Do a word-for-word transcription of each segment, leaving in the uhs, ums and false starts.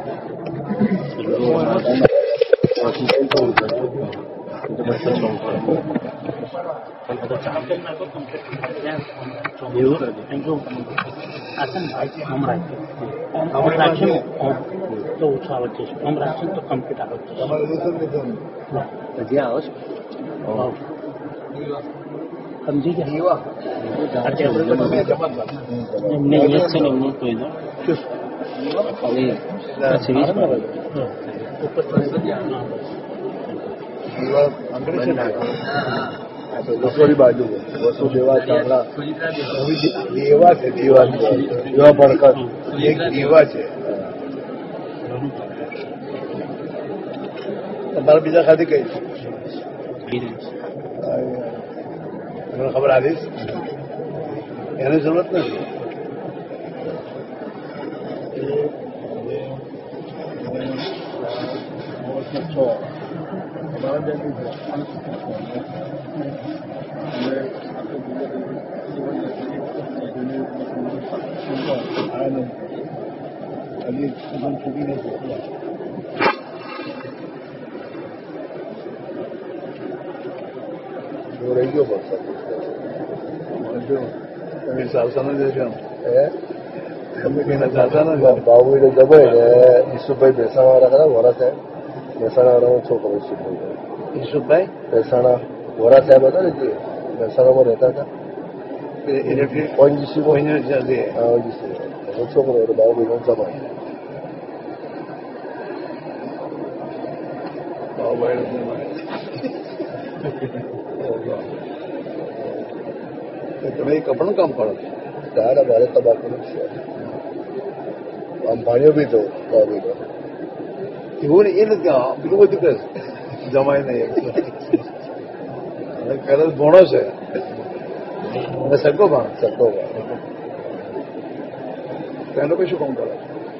તો ઓછું આવડ છે હોમ રાખશે તો કમ્પ્લીટ આવડ છે હજી આવો છો સમજી ગયા એમને યસ છે ને એમનું કોઈ દો રસોડી બાજુ વસુ દેવા ચામડા દેવા છે દેવા દેવા પડકર એક દેવા છે તમારા બીજા ખાતે કઈ તમને ખબર આવીશ એની જરૂરત નથી રહી ગયો વરસાદ તમે ચાલતા નથી જશો તમે કઈ ચાલતા નથી બાબુ એટલે દબાઈ ને ઈસુભાઈ ભેસાણા વાળા ખરા વરા સાહેબ મહેસાણા વાળાનો છોકરો ઈસુભાઈ ઈસુભાઈ મહેસાણા વરા સાહેબ હતા ને જે મહેસાણામાં રહેતા હતા ઇલેક્ટ્રિક ઓએનજીસી ઓએનજીસી છોકરો એટલે બાબુભાઈ જમાય બાબુભાઈ તમે એ કપડું કામ કરો ત્યારે મારે તબાકુનું છે આમ ભાણ્યો બી તો બાબીનો એવું ને એ નથી પેલું બધું કરે જમાય નહીં કરે ભણો છે અને સગો ભાણ સગો ભાણ તેનો પછી શું કામ કરે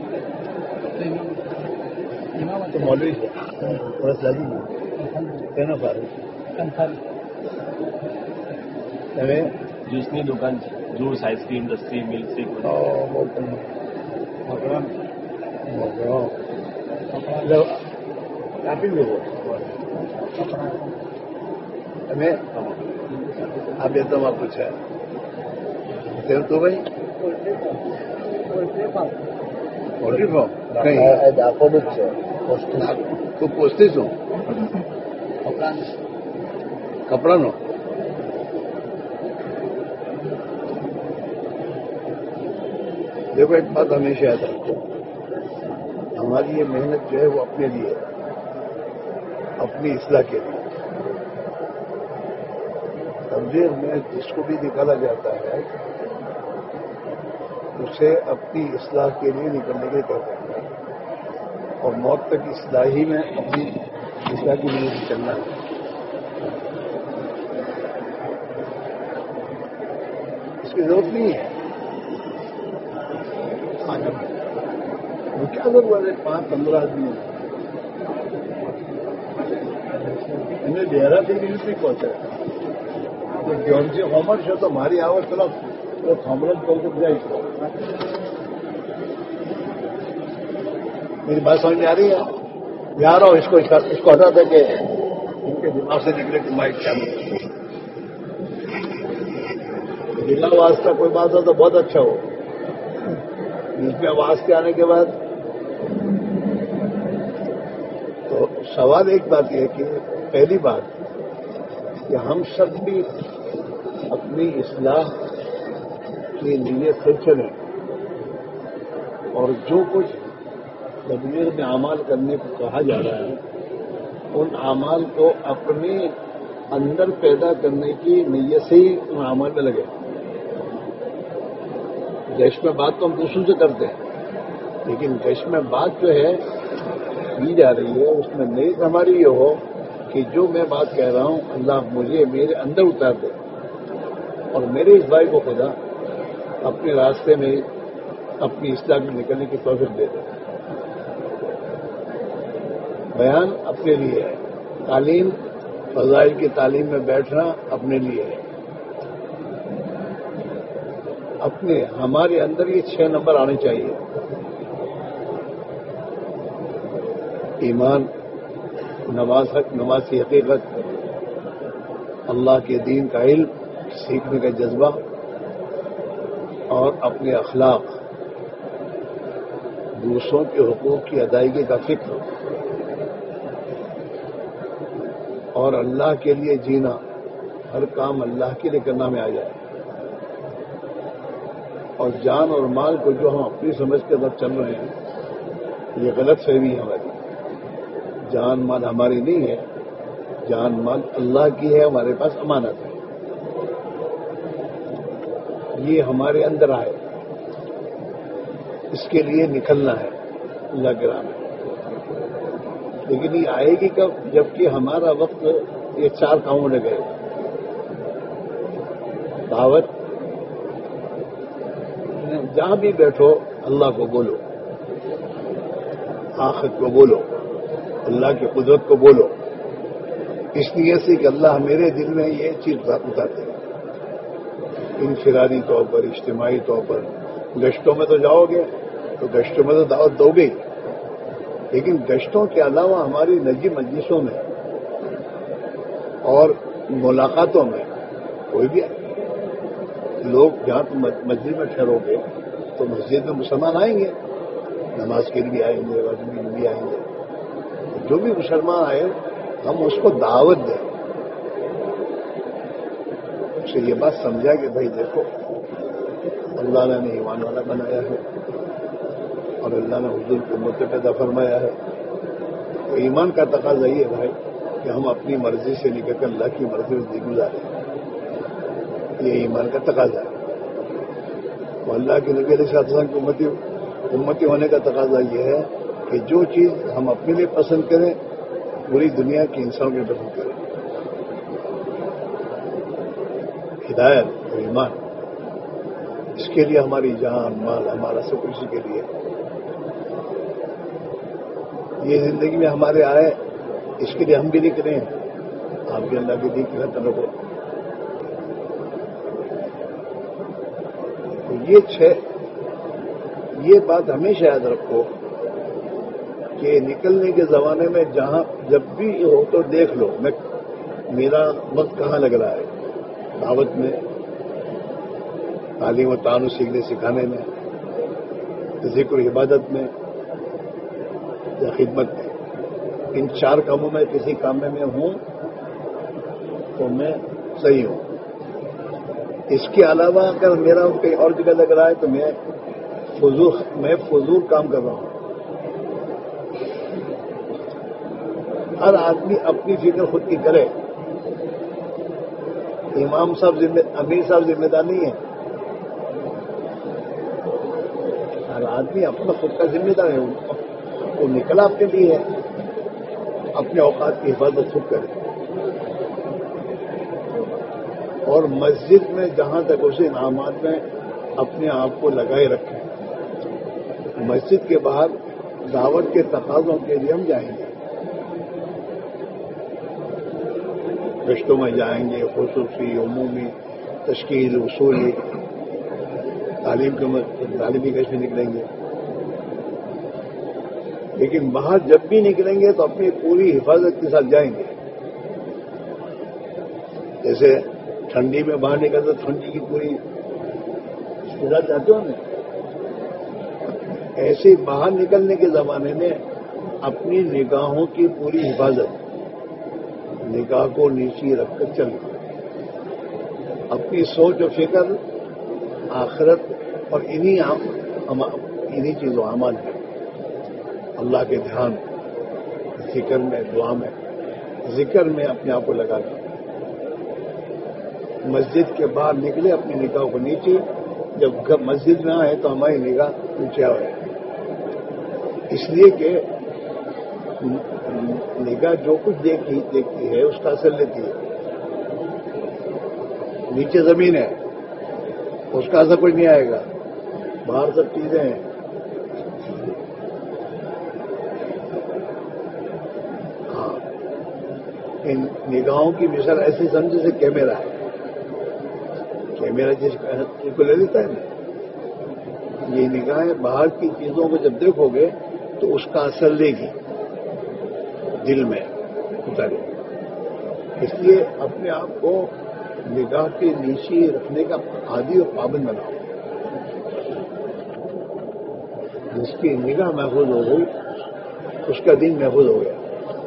તો મોડવી છે વર્ષ લાગી ગયું તેનો ફારે તમે જ્યુસની દુકાન છે જ્યુસ આઈસ્ક્રીમ લસ્સી મિલ્કશેક આપી દેવો તમે આ બે તમાકુ છે તેમ તો ભાઈ પોલ્ટ્રી ફાર્મ કઈ દાખોડ જ છે તો પોસ્તી શું કપડાનો देखो एक बात हमेशा याद रखो हमारी ये मेहनत जो है वो अपने लिए अपनी इस्लाह के लिए तबलीग में जिसको भी निकाला जाता है उसे अपनी इस्लाह के लिए निकलने के लिए कहते हैं और मौत तक इस्लाह ही में अपनी इस्लाह की नींव से चलना है इसकी जरूरत नहीं है वो क्या जरूरत है पांच पंद्रह आदमी એમને ડેરાથી મિલિટરી પહોંચે તો જ્યોર્જી હોમર છે તો મારી આવક પેલા થોમરન કહું તો જાય છે मेरी बात समझ में आ रही है यार हो इसको इसको हटा दे के इनके दिमाग से निकले कि माइक चालू बिना आवाज का कोई बात हो तो बहुत अच्छा हो इसमें आवाज के आने के बाद तो सवाल एक बात यह कि पहली बात कि हम सब भी अपनी इस्लाह की नीयत से चलें और जो कुछ तबलीग में अमाल करने को कहा जा रहा है उन अमाल को अपने अंदर पैदा करने की नीयत से ही उन अमाल में लगे। देश में बात तो हम दूसरों से करते हैं लेकिन देश में बात जो है की जा रही है उसमें नीयत हमारी ये हो कि जो मैं बात कह रहा हूं अल्लाह मुझे मेरे अंदर उतार दे और मेरे इस भाई को खुदा अपने रास्ते में अपनी इस्लाह में निकलने की तौफीक दे दे। बयान अपने लिए है, तालीम फजाइल की तालीम में बैठना अपने लिए है। अपने हमारे अंदर ये छह नंबर आने चाहिए ایمان، نماز حق نماز کی حقیقت، اللہ کے دین کا علم، سیکھنے کا جذبہ اور اپنے اخلاق، دوسروں کے حقوق کی ادائیگی کا فکر اور اللہ کے لیے جینا، ہر کام اللہ کے لیے کرنا میں آ جائے، اور جان اور مال کو جو ہم اپنی سمجھ کے اندر چل رہے ہیں، یہ غلط فہمی ہے ہماری۔ جان مال ہماری نہیں ہے، جان مال اللہ کی ہے، ہمارے پاس امانت ہے، یہ ہمارے اندر آئے، اس کے لیے نکلنا ہے اللہ کے راہ میں۔ لیکن یہ آئے گی کب؟ جبکہ ہمارا وقت یہ چار کاموں میں گئے، دعوت، جہاں بھی بیٹھو اللہ کو بولو، آخرت کو بولو، اللہ کی قدرت کو بولو، اس لیے سے کہ اللہ میرے دل میں یہ چیز اتارتے ہیں۔ انفرادی طور پر، اجتماعی طور پر گشتوں میں تو جاؤ گے تو گشتوں میں تو دعوت دو گے، لیکن گشتوں کے علاوہ ہماری نجی مجلسوں میں اور ملاقاتوں میں کوئی بھی لوگ جہاں تم مسجد میں ٹھہرو گے تو مسجد میں مسلمان آئیں گے، نماز کے لیے بھی آئیں گے، وضو کے لیے بھی آئیں گے، جو بھی مسلمان آئے ہم اس کو دعوت دیں، اسے یہ بات سمجھا کہ بھائی دیکھو اللہ نے ایمان والا بنایا ہے اور اللہ نے حضور کی امت پیدا فرمایا ہے، تو ایمان کا تقاضا یہ ہے بھائی کہ ہم اپنی مرضی سے نکل کر اللہ کی مرضی میں زندگی گزاریں، یہ ایمان کا تقاضا ہے۔ اور اللہ کے نبی علیہ السلام کی امتی امتی ہونے کا تقاضا یہ ہے کہ جو چیز ہم اپنے لیے پسند کریں پوری دنیا کے انسانوں کے پسند کریں۔ ہدایت اور ایمان، اس کے لیے ہماری جان مال ہمارا سب کچھ کے لیے یہ زندگی میں ہمارے آئے، اس کے لیے ہم بھی نکلے ہیں، آپ بھی اللہ کے دین کی خدمت رکھو۔ یہ چھ یہ بات ہمیشہ یاد رکھو کہ نکلنے کے زمانے میں جہاں جب بھی ہو تو دیکھ لو میں میرا وقت کہاں لگ رہا ہے، دعوت میں، تعلیم و تعاون سیکھنے سکھانے میں، ذکر عبادت میں یا خدمت میں، ان چار کاموں میں کسی کام میں میں ہوں تو میں صحیح ہوں۔ اس کے علاوہ اگر میرا کہیں اور جگہ لگ رہا ہے تو میں فضول میں فضول کام کر رہا ہوں۔ ہر آدمی اپنی فکر خود کی کرے، امام صاحب ذمہ امیر صاحب ذمہ دار نہیں ہے، ہر آدمی اپنا خود کا ذمہ دار ہے، وہ نکلا اپنے لیے ہے، اپنے اوقات کی حفاظت خود کرے۔ اور مسجد میں جہاں تک اسے انعامات میں اپنے آپ کو لگائے رکھیں، مسجد کے باہر دعوت کے تقاضوں کے لیے ہم جائیں گے، گشتوں میں جائیں گے، خصوصی عمومی تشکیل اصولی تعلیم کے تعلیمی گشت میں نکلیں گے، لیکن باہر جب بھی نکلیں گے تو اپنی پوری حفاظت کے ساتھ جائیں گے۔ جیسے ٹھنڈی میں باہر نکلتے ٹھنڈی کی پوری استعداد چاہتے ہو نا، ایسے باہر نکلنے کے زمانے میں اپنی نگاہوں کی پوری حفاظت، نگاہ کو نیچے رکھ کر چلنا، اپنی سوچ و فکر آخرت اور انہی انہی چیزوں اعمال میں، اللہ کے دھیان، ذکر میں، دعا میں، ذکر میں اپنے آپ کو لگانا۔ مسجد کے باہر نکلے اپنی نگاہ کو نیچے، جب مسجد میں آئے تو ہماری نگاہ نیچے آئے، اس لیے کہ نگاہ جو کچھ دیکھی دیکھتی ہے اس کا اثر لیتی ہے، نیچے زمین ہے اس کا اثر کچھ نہیں آئے گا، باہر سب چیزیں ہیں۔ ہاں، ان نگاہوں کی مثال ایسی سمجھے سے کیمرہ ہے، کیمرہ جس کو لے لیتا ہے نا، یہ نگاہیں باہر کی چیزوں کو جب دیکھو گے تو اس کا اثر لے گی، دل میں اترے. اس لیے اپنے آپ کو نگاہ کے نیچے رکھنے کا عادی اور پابند بناؤ. جس کی نگاہ محفوظ ہو گئی اس کا دین محفوظ ہو گیا.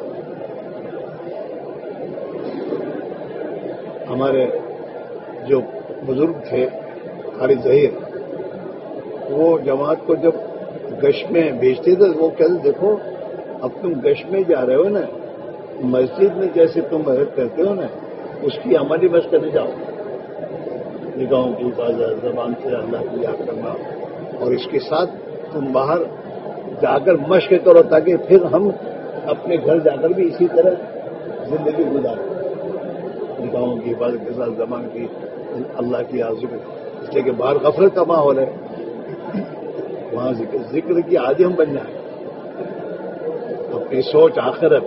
ہمارے جو بزرگ تھے خالد ظہیر، وہ جماعت کو جب گشت میں بھیجتے تھے وہ کہتے دیکھو اب تم گشت میں جا رہے ہو نا، مسجد میں جیسے تم مدد کرتے ہو نا اس کی عملی مشق کرنے جاؤ. نگاہوں کی حفاظت، زبان سے اللہ کو یاد کرنا، اور اس کے ساتھ تم باہر جا کر مشق کرو تاکہ پھر ہم اپنے گھر جا کر بھی اسی طرح زندگی گزاریں. نگاہوں کی حفاظت کے ساتھ زبان کی اللہ کی ذکر، اس لیے کہ باہر غفلت کا ماحول ہے، وہاں ذکر ذکر کی عادی ہم بن جائیں. اپنی سوچ آخرت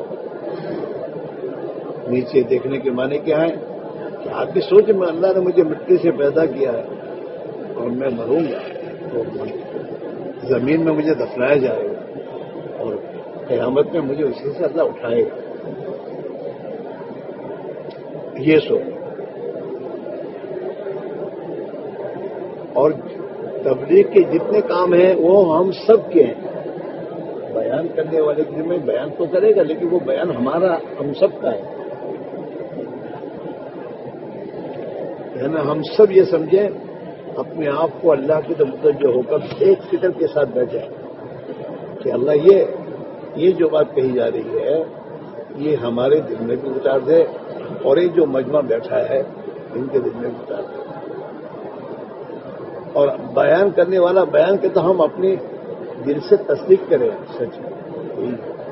نیچے دیکھنے کے معنی کیا ہے کہ آپ کی سوچ میں اللہ نے مجھے مٹی سے پیدا کیا ہے اور میں مروں گا تو زمین میں مجھے دفنایا جائے گا اور قیامت میں مجھے اسی سے اللہ اٹھائے گا. یہ سوچ. اور تبلیغ کے جتنے کام ہیں وہ ہم سب کے ہیں. بیان کرنے والے کے میں بیان تو کرے گا لیکن وہ بیان ہمارا ہم سب کا ہے. یعنی ہم سب یہ سمجھیں اپنے آپ کو اللہ کی طرف متوجہ ہو کر ایک فکر کے ساتھ بیٹھے کہ اللہ یہ یہ جو بات کہی جا رہی ہے یہ ہمارے دل میں بھی اتار دے اور یہ جو مجمع بیٹھا ہے ان کے دل میں بھی اتار دے. اور بیان کرنے والا بیان کے تو ہم اپنی دل سے تصدیق کریں سچ میں.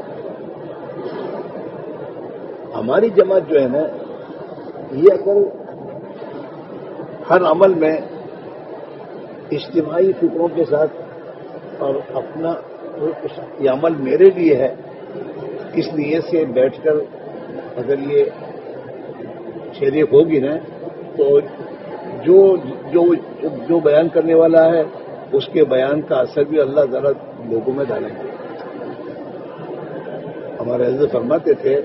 ہماری جماعت جو ہے نا یہ اگر ہر عمل میں اجتماعی فکروں کے ساتھ اور اپنا یہ عمل میرے لیے ہے اس نیت سے بیٹھ کر اگر یہ شریک ہوگی نا تو جو جو جو بیان کرنے والا ہے اس کے بیان کا اثر بھی اللہ تعالیٰ لوگوں میں ڈالیں گے. ہمارے حضرت فرماتے تھے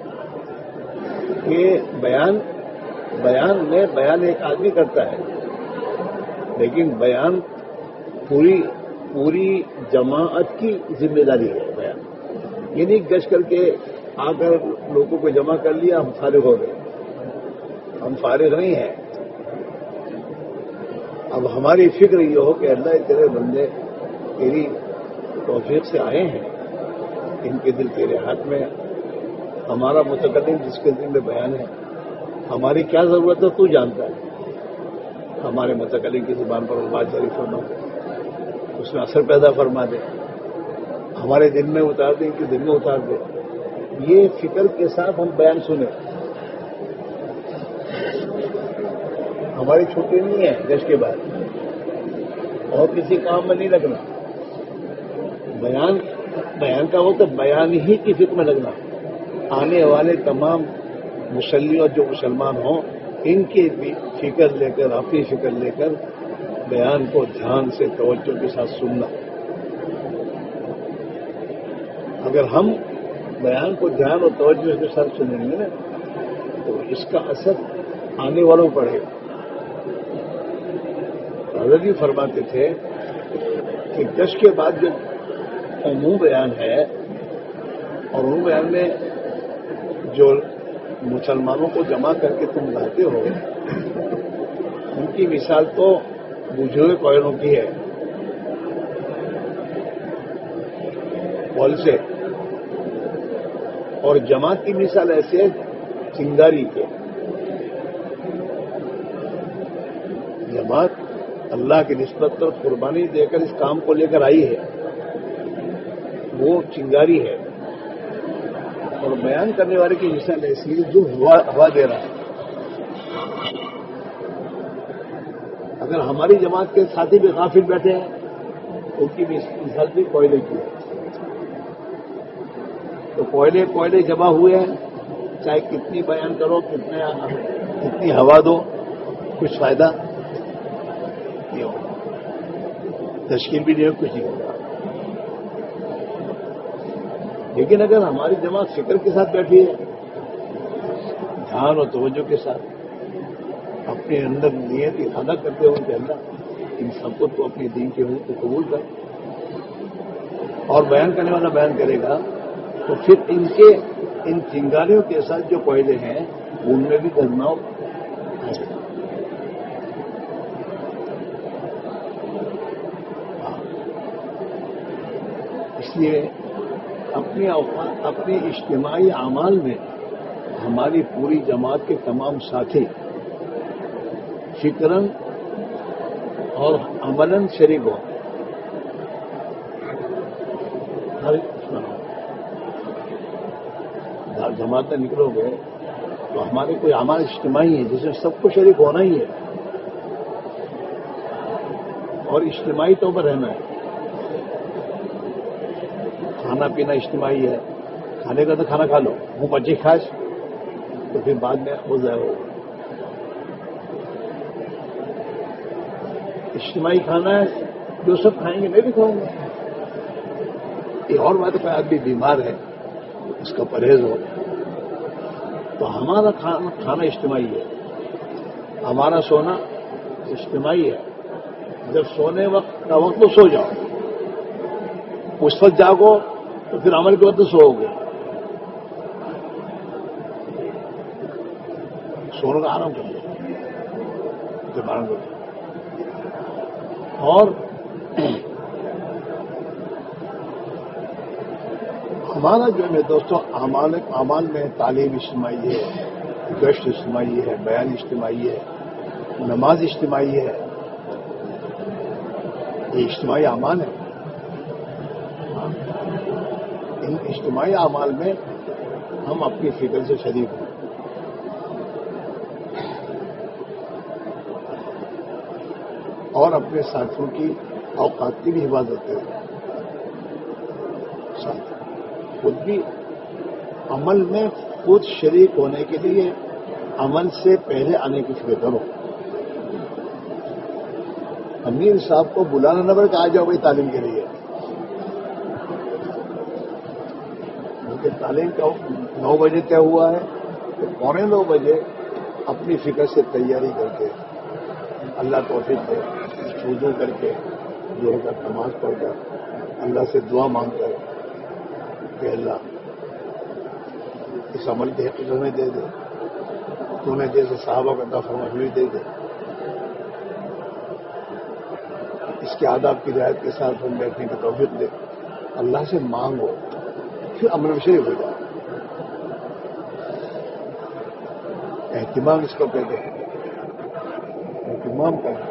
کہ بیان بیان میں بیان ایک آدمی کرتا ہے لیکن بیان پوری پوری جماعت کی ذمہ داری ہے. بیان یہ نہیں گشت کر کے آ کر لوگوں کو جمع کر لیا ہم فارغ ہو گئے. ہم فارغ نہیں ہیں. اب ہماری فکر یہ ہو کہ اللہ تیرے بندے تیری توفیق سے آئے ہیں، ان کے دل تیرے ہاتھ میں، ہمارا متکلم جس کے دل میں بیان ہے ہماری کیا ضرورت ہے تو جانتا ہے. ہمارے متکلم کی زبان پر بات جاری فرما دے، اس میں اثر پیدا فرما دے، ہمارے دل میں اتار دے، ان کے دل میں اتار دے. یہ فکر کے ساتھ ہم بیان سنیں. ہماری چھٹی نہیں ہے گشت کے بعد اور کسی کام میں نہیں لگنا. بیان بیان کا وہ تو بیان ہی کی فکر میں لگنا. آنے والے تمام مسلم اور جو مسلمان ہوں ان کی بھی فکر لے کر اپنی فکر لے کر بیان کو دھیان سے توجہ کے ساتھ سننا. اگر ہم بیان کو دھیان اور توجہ کے ساتھ سنیں گے نا تو اس کا اثر آنے والوں پڑے گا. حضرت جی فرماتے تھے کہ گشت کے بعد جو عموم بیان ہے اور عموم بیان میں جو مسلمانوں کو جمع کر کے تم لاتے ہو ان کی مثال تو بوجھے ہوئے کوئلوں کی ہے. کول سے. اور جماعت کی مثال ایسے چنگاری کے. جماعت اللہ کی نسبت پر قربانی دے کر اس کام کو لے کر آئی ہے، وہ چنگاری ہے. اور بیان کرنے والے کی مثال ایسی ہے جو ہوا, ہوا دے رہا ہے. اگر ہماری جماعت کے ساتھی بھی غافل بیٹھے ہیں ان کی مثال بھی کوئلے کی ہے. تو کوئلے کوئلے جمع ہوئے ہیں، چاہے کتنی بیان کرو، کتنے کتنی ہوا دو، کچھ فائدہ نہیں ہوگا. تشکیل بھی نہیں ہو، کچھ نہیں ہوگا. لیکن اگر ہماری جماعت فکر کے ساتھ بیٹھی ہے، دھیان اور توجہ کے ساتھ اپنے اندر نیت ارادہ کرتے ہوئے کہ اللہ ان سب کو تو اپنے دین کے حقوق کو قبول کر، اور بیان کرنے والا بیان کرے گا، تو پھر ان کے ان چنگاریوں کے ساتھ جو قاعدے ہیں ان میں بھی گرماؤ ہے۔ اس لیے اپنے اوقات اپنے اجتماعی اعمال میں ہماری پوری جماعت کے تمام ساتھی فکراً اور عملاً شریک ہوں۔ ہر جماعت میں نکلو گے تو ہمارے کوئی اعمال اجتماعی ہے جس میں سب کو شریک ہونا ہی ہے اور اجتماعی طور پر رہنا ہے۔ کھانا پینا اجتماعی ہے، کھانے کا تو کھانا کھا لو، منہ بچے کھاش تو پھر بعد میں ہو جائے ہوگا۔ اجتماعی کھانا ہے، جو سب کھائیں گے میں بھی کھاؤں گا۔ یہ اور بات ہے، آدمی بیمار ہے اس کا پرہیز ہو، تو ہمارا کھانا کھانا اجتماعی ہے، ہمارا سونا اجتماعی ہے۔ جب سونے وقت کا وقت تو سو جاؤ، اس وقت جاگو تو پھر عمل کے وقت تو سو گے، سونے کا آرام کر لو جب آرام کرو۔ اور ہمارا جو ہے دوستوں اعمال اعمال میں تعلیم اجتماعی ہے، گشت اجتماعی ہے، بیان اجتماعی ہے، نماز اجتماعی ہے، یہ اجتماعی اعمال ہے۔ ان اجتماعی اعمال میں ہم اپنی فکر سے شریک ہیں، اور اپنے ساتھیوں کی اوقات کی بھی حفاظت کریں۔ ساتھ خود بھی عمل میں خود شریک ہونے کے لیے عمل سے پہلے آنے کی فکر کرو۔ امیر صاحب کو بلانا نہ پڑے کہ آ جاؤ بھائی تعلیم کے لیے، کیونکہ تعلیم کا نو بجے طے ہوا ہے تو پونے نو بجے اپنی فکر سے تیاری کر کے اللہ توفیق دے، وضو کر کے جو ہوگا نماز پڑھ کر اللہ سے دعا مانگ کر کہ اللہ اس عمل کی حقیقت میں دے دے، تو نے جیسے صحابہ کا عطا فرمائی ہوئی دے دے، اس کے آداب کی رعایت کے ساتھ ہم بیٹھنے کی توفیق دے، اللہ سے مانگو، پھر عمل میں شریک ہو جائے۔ اہتمام اس کو کہتے ہیں، اہتمام کرنا۔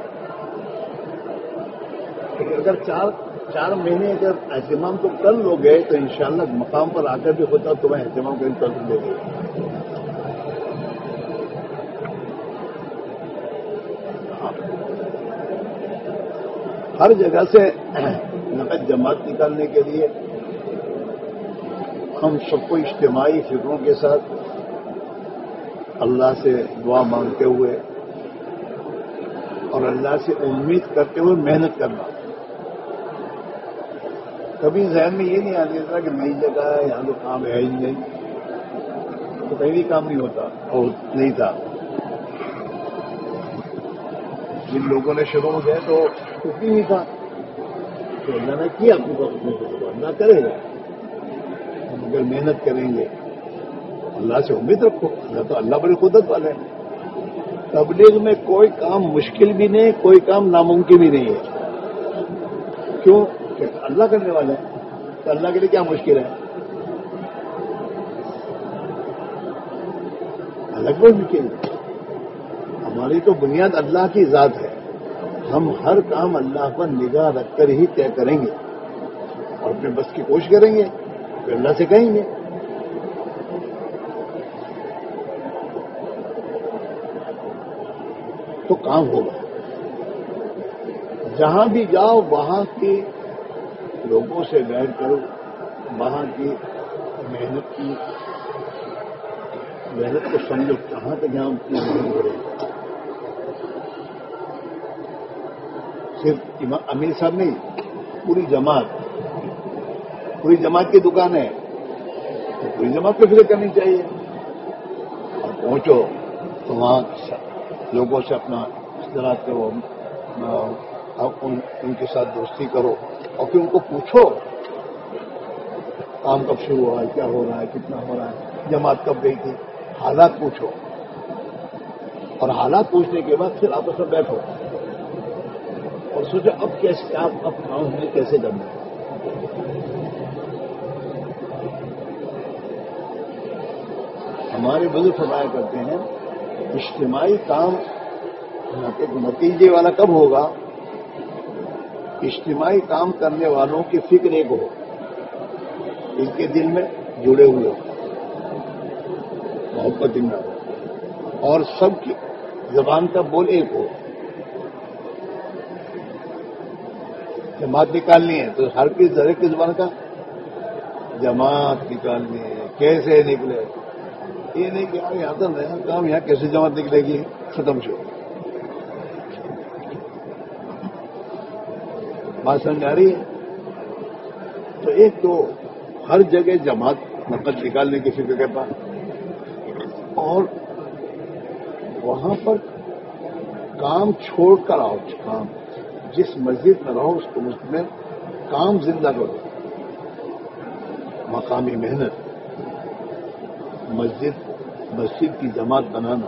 اگر چار چار مہینے اگر اہتمام تو کر لو گے تو انشاءاللہ مقام پر آ کر بھی ہوتا تمہیں اہتمام کرنے کی توفیق دے گے۔ ہر جگہ سے نقد جماعت نکالنے کے لیے ہم سب کو اجتماعی فکروں کے ساتھ اللہ سے دعا مانگتے ہوئے اور اللہ سے امید کرتے ہوئے محنت کرنا۔ کبھی ذہن میں یہ نہیں آتا تھا کہ نئی جگہ ہے، یہاں تو کام ہے ہی نہیں، تو کہیں بھی کام نہیں ہوتا اور نہیں تھا۔ جن لوگوں نے شروع میں گئے تو کچھ بھی نہیں تھا، تو اللہ نے کیا اپنے کو اپنے کو اللہ کرے گا۔ ہم اگر محنت کریں گے، اللہ سے امید رکھو، اللہ تو اللہ بڑی قدرت والے ہیں۔ تبلیغ میں کوئی کام مشکل بھی نہیں، کوئی کام ناممکن بھی نہیں ہے۔ کیوں؟ کہ اللہ کرنے والے ہیں، تو اللہ کے لیے کیا مشکل ہے؟ الگ کوئی مشکل ہے۔ ہماری تو بنیاد اللہ کی ذات ہے، ہم ہر کام اللہ پر نگاہ رکھ کر ہی طے کریں گے اور اپنے بس کی کوشش کریں گے، پھر اللہ سے کہیں گے۔ تو کام ہوگا۔ جہاں بھی جاؤ وہاں کے لوگوں سے بیٹھ کرو، وہاں کی محنت کی محنت کو سمجھو، کہاں تک یہاں کی محنت کرے۔ صرف امیر صاحب نہیں، پوری جماعت پوری جماعت کی دکان ہے تو پوری جماعت کو فکر کرنی چاہیے. اور پہنچو تو وہاں لوگوں سے اپنا اختلاف کرو، ان, ان کے ساتھ دوستی کرو، اور پھر ان کو پوچھو کام کب شروع ہوا ہے، کیا ہو رہا ہے، کتنا ہو رہا ہے، جماعت کب گئی تھی، حالات پوچھو. اور حالات پوچھنے کے بعد پھر آپس میں بیٹھو اور سوچو اب کیسے آپ اب کام ہمیں کیسے کرنا ہے. ہمارے بزرگ فرمایا کرتے ہیں اجتماعی کام نتیجے والا کب ہوگا؟ اجتماعی کام کرنے والوں کی فکر ایک ہو، ان کے دل میں جڑے ہوئے ہو، محبت ان میں ہو، اور سب کی زبان کا بول ایک ہو. جماعت نکالنی ہے تو ہر کس ذرے کی زبان کا جماعت نکالنی ہے. کیسے نکلے؟ یہ نہیں کہ یہاں تو نیا کام، یہاں کیسے جماعت نکلے گی، ختم شو. بات سمجھ آ رہی ہے؟ تو ایک تو ہر جگہ جماعت نقد نکالنے کی فکر کرتا، اور وہاں پر کام چھوڑ کر آؤ. کام جس مسجد میں رہو اس کو اس میں کام زندہ کرو. مقامی محنت، مسجد مسجد کی جماعت بنانا،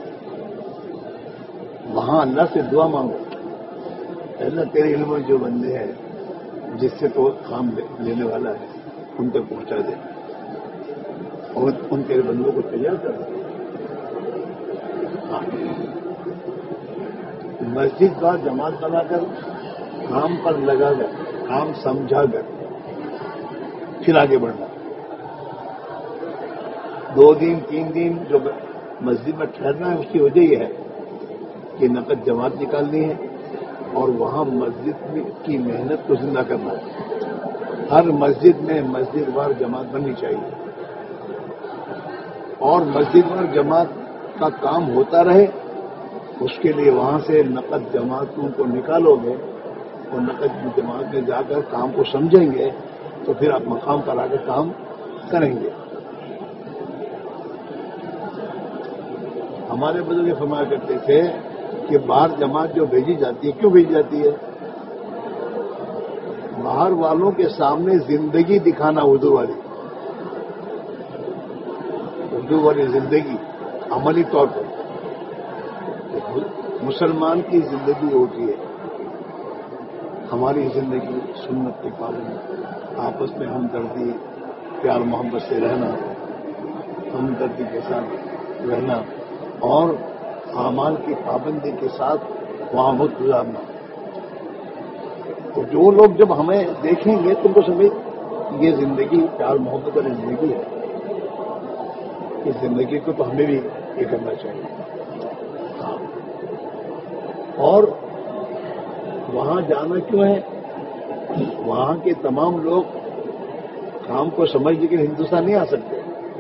وہاں اللہ سے دعا مانگو، اللہ تیرے علم میں جو بندے ہیں جس سے تو کام لینے والا ہے ان تک پہنچا دے، اور ان کے بندوں کو تیار کر دے. مسجد کا جماعت بنا کر کام پر لگا کر، کام سمجھا کر پھر آگے بڑھنا. دو دن تین دن جو مسجد میں ٹھہرنا ہے اس کی وجہ یہ ہے کہ نقد جماعت نکالنی ہے اور وہاں مسجد کی محنت کو زندہ کرنا ہے. ہر مسجد میں مسجد وار جماعت بننی چاہیے، اور مسجد وار جماعت کا کام ہوتا رہے. اس کے لیے وہاں سے نقد جماعتوں کو نکالو گے اور نقد جماعت میں جا کر کام کو سمجھیں گے تو پھر آپ مقام پر آ کر کام کریں گے. ہمارے بزرگ فرمایا کرتے تھے کہ باہر جماعت جو بھیجی جاتی ہے، کیوں بھیجی جاتی ہے؟ باہر والوں کے سامنے زندگی دکھانا. اردو والی اردو والی زندگی عملی طور پر مسلمان کی زندگی ہوتی ہے. ہماری زندگی سنت کی پابندی، آپس میں ہمدردی، پیار محبت سے رہنا، ہمدردی کے ساتھ رہنا، اور اعمال کی پابندی کے ساتھ وہاں وقت گزارنا. تو جو لوگ جب ہمیں دیکھیں گے تم کو سمجھ یہ زندگی پیار محبت والی زندگی ہے. اس زندگی کو تو ہمیں بھی یہ کرنا چاہیے. اور وہاں جانا کیوں ہے؟ وہاں کے تمام لوگ کام کو سمجھ لیکن ہندوستان نہیں آ سکتے،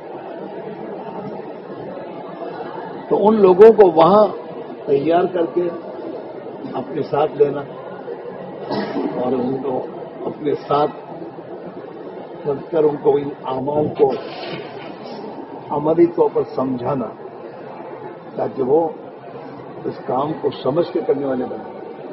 تو ان لوگوں کو وہاں تیار کر کے اپنے ساتھ لینا اور ان کو اپنے ساتھ رکھ کر ان کو ان اعمال کو عملی طور پر سمجھانا تاکہ وہ اس کام کو سمجھ کے کرنے والے بنے.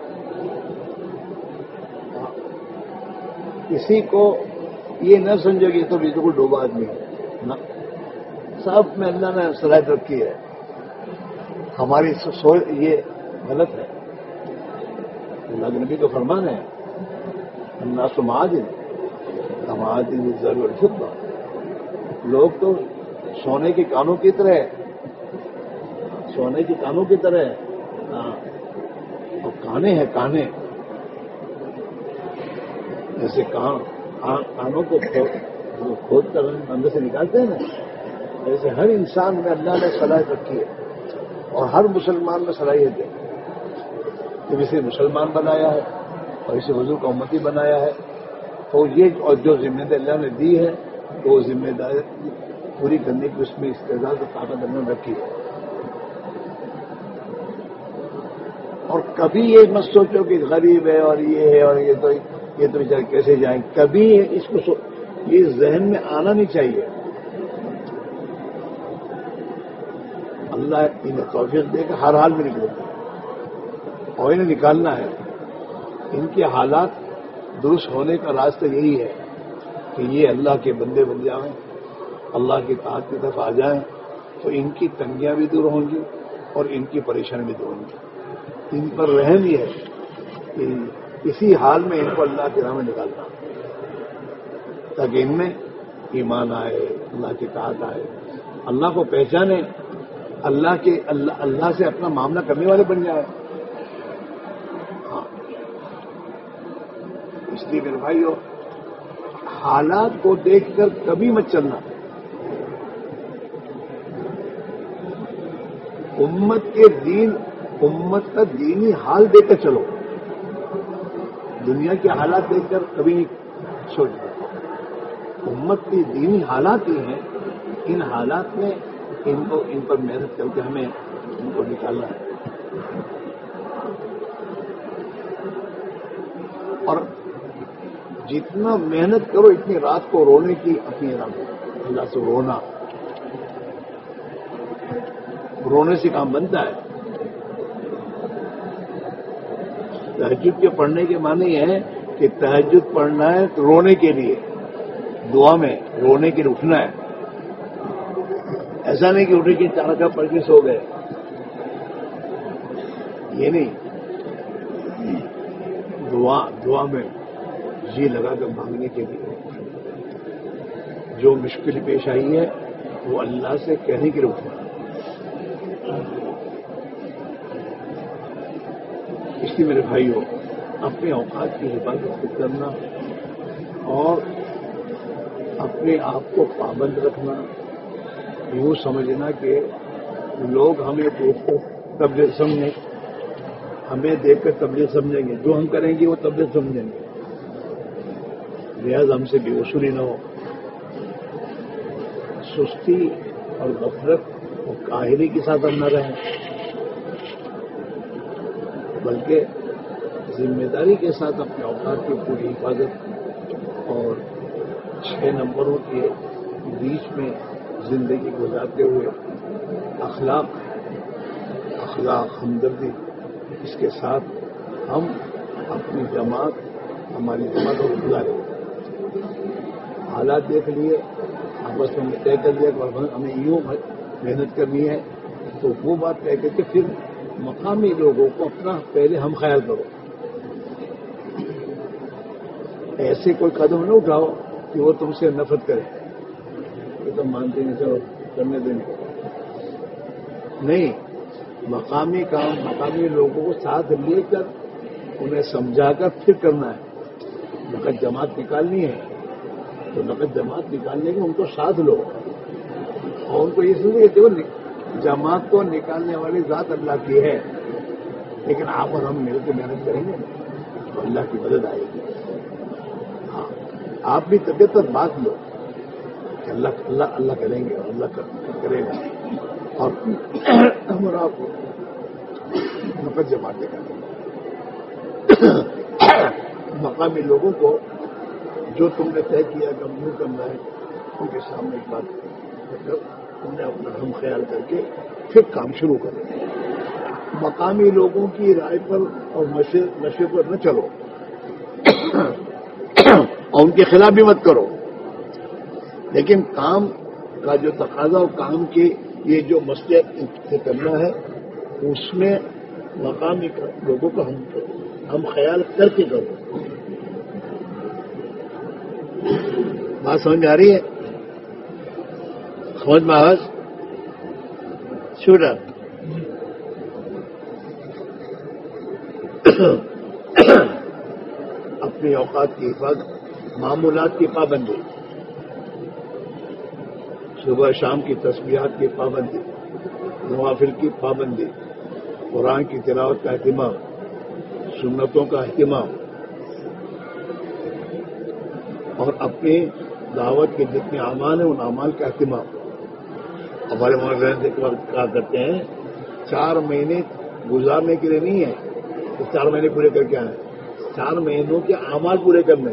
کسی کو یہ نہ سمجھے کہ یہ تو بالکل ڈوبا آدمی ہے، نہ، سب میں اللہ نے صلاحیت رکھی ہے. ہماری سوچ یہ غلط ہے. اللہ نبی کا فرمان ہے الناس معادن معادن ضرور فضہ. لوگ تو سونے کے کانوں کی طرح ہے، سونے کے کانوں کی طرح ہے. ہاں، اور کانے ہیں کانے، جیسے کان کانوں کو کھود کر اندر سے نکالتے ہیں نا، ایسے ہر انسان میں اللہ نے صلاحیت رکھی ہے اور ہر مسلمان میں صلاحیت ہے. جب اسے مسلمان بنایا ہے اور اسے حضور کا امتی بنایا ہے تو یہ اور جو ذمہ داری اللہ نے دی ہے تو وہ ذمہ داری پوری کرنے کی اس میں استعداد اور طاقت اللہ نے رکھی ہے. اور کبھی یہ مت سوچو کہ غریب ہے اور یہ ہے اور یہ تو یہ تو بیچارے کیسے جائیں. کبھی اس کو سو... یہ ذہن میں آنا نہیں چاہیے اللہ انہیں توفیق دے کہ ہر حال میں نکلیں گے اور انہیں نکالنا ہے. ان کے حالات درست ہونے کا راستہ یہی ہے کہ یہ اللہ کے بندے بن جائیں, اللہ کی طاعت کی طرف آ جائیں, تو ان کی تنگیاں بھی دور ہوں گی اور ان کی پریشانی بھی دور ہوں گی. ان پر رحم یہ ہے کہ اسی حال میں ان کو اللہ کی راہ میں نکالنا تاکہ ان میں ایمان آئے, اللہ کی طاعت آئے, اللہ کو پہچانے, اللہ کے اللہ اللہ سے اپنا معاملہ کرنے والے بن جائے. ہاں, اس لیے میرے بھائیو حالات کو دیکھ کر کبھی مت چلنا. امت کے دین امت کا دینی حال دیکھ کر چلو, دنیا کے حالات دیکھ کر کبھی نہیں سوچنا. امت کی دینی حالات ہی ہیں, ان حالات میں ان کو ان پر محنت کر کے ہمیں ان کو نکالنا ہے. اور جتنا محنت کرو اتنی رات کو رونے کی اپنی اللہ سے رونا, رونے سے کام بنتا ہے. تہجد کے پڑھنے کے معنی یہ ہے کہ تہجد پڑھنا ہے رونے کے لیے, دعا میں رونے کے لیے اٹھنا ہے. ایسا نہیں کہ اٹھے کہ چار کا پڑھ کے سو گئے, یہ نہیں. دعا دعا میں جی لگا کر مانگنے کے لیے, جو مشکل پیش آئی ہے وہ اللہ سے کہنے کے لیے اٹھنا. اس لیے میرے بھائیوں اپنے اوقات کی حفاظت کرنا اور اپنے آپ کو پابند رکھنا. یوں سمجھنا کہ لوگ ہمیں دیکھ کر تبلیغ سمجھیں, ہمیں دیکھ کر تبلیغ سمجھیں گے, جو ہم کریں گے وہ تبلیغ سمجھیں گے. لہذا ہم سے بے وصولی نہ ہو, سستی اور غفلت اور کاہلی کے ساتھ ہم نہ رہیں, بلکہ ذمہ داری کے ساتھ اپنے اوقات کی پوری حفاظت اور چھ نمبروں کے بیچ میں زندگی گزارتے ہوئے اخلاق اخلاق ہمدردی اس کے ساتھ ہم اپنی جماعت ہماری جماعت کو گزاریں. حالات دیکھ لیے, آپس میں طے کر لیا کہ ہمیں یوں محنت کرنی ہے, تو وہ بات طے کر کے پھر مقامی لوگوں کو اپنا پہلے ہم خیال کرو. ایسے کوئی قدم نہ اٹھاؤ کہ وہ تم سے نفرت کرے, یہ تم مانتے نہیں, چلو کرنے دینے نہیں. مقامی کام مقامی لوگوں کو ساتھ لے کر انہیں سمجھا کر پھر کرنا ہے. نقد جماعت نکالنی ہے تو نقد جماعت نکالنے کے ان کو ساتھ لو, اور ان کو یہ سمجھے کہ جماعت کو نکالنے والی ذات اللہ کی ہے, لیکن آپ اور ہم مل کے محنت کریں گے تو اللہ کی مدد آئے گی. ہاں, آپ بھی طبیعت پر بات لو کہ اللہ اللہ اللہ کریں گے اور اللہ کرے گا, اور ہم اور آپ کو نقد جماعتیں کریں گے. مقامی لوگوں کو جو تم نے طے کیا کہ منہ کرنا ہے ان کے سامنے ایک بات مطلب تم نے اپنا ہم خیال کر کے پھر کام شروع کریں. مقامی لوگوں کی رائے پر اور نشے پر نہ چلو اور ان کے خلاف بھی مت کرو, لیکن کام کا جو تقاضا اور کام کے یہ جو مسئلے سے کرنا ہے اس میں مقامی لوگوں کا ہم ہم خیال کر کے کرو. بات سمجھ میں آ رہی ہے؟ سمجھ میں آواز چھوٹا اپنی اوقات کی حفاظت, معمولات کی پابندی, صبح شام کی تسبیحات کی پابندی, نوافل کی پابندی, قرآن کی تلاوت کا اہتمام, سنتوں کا اہتمام, اور اپنی دعوت کے جتنے اعمال ہیں ان اعمال کا اہتمام. ہمارے مولانا کہا کرتے ہیں چار مہینے گزارنے کے لیے نہیں ہے کہ چار مہینے پورے کر کے آئے, چار مہینوں کے اعمال پورے کرنے.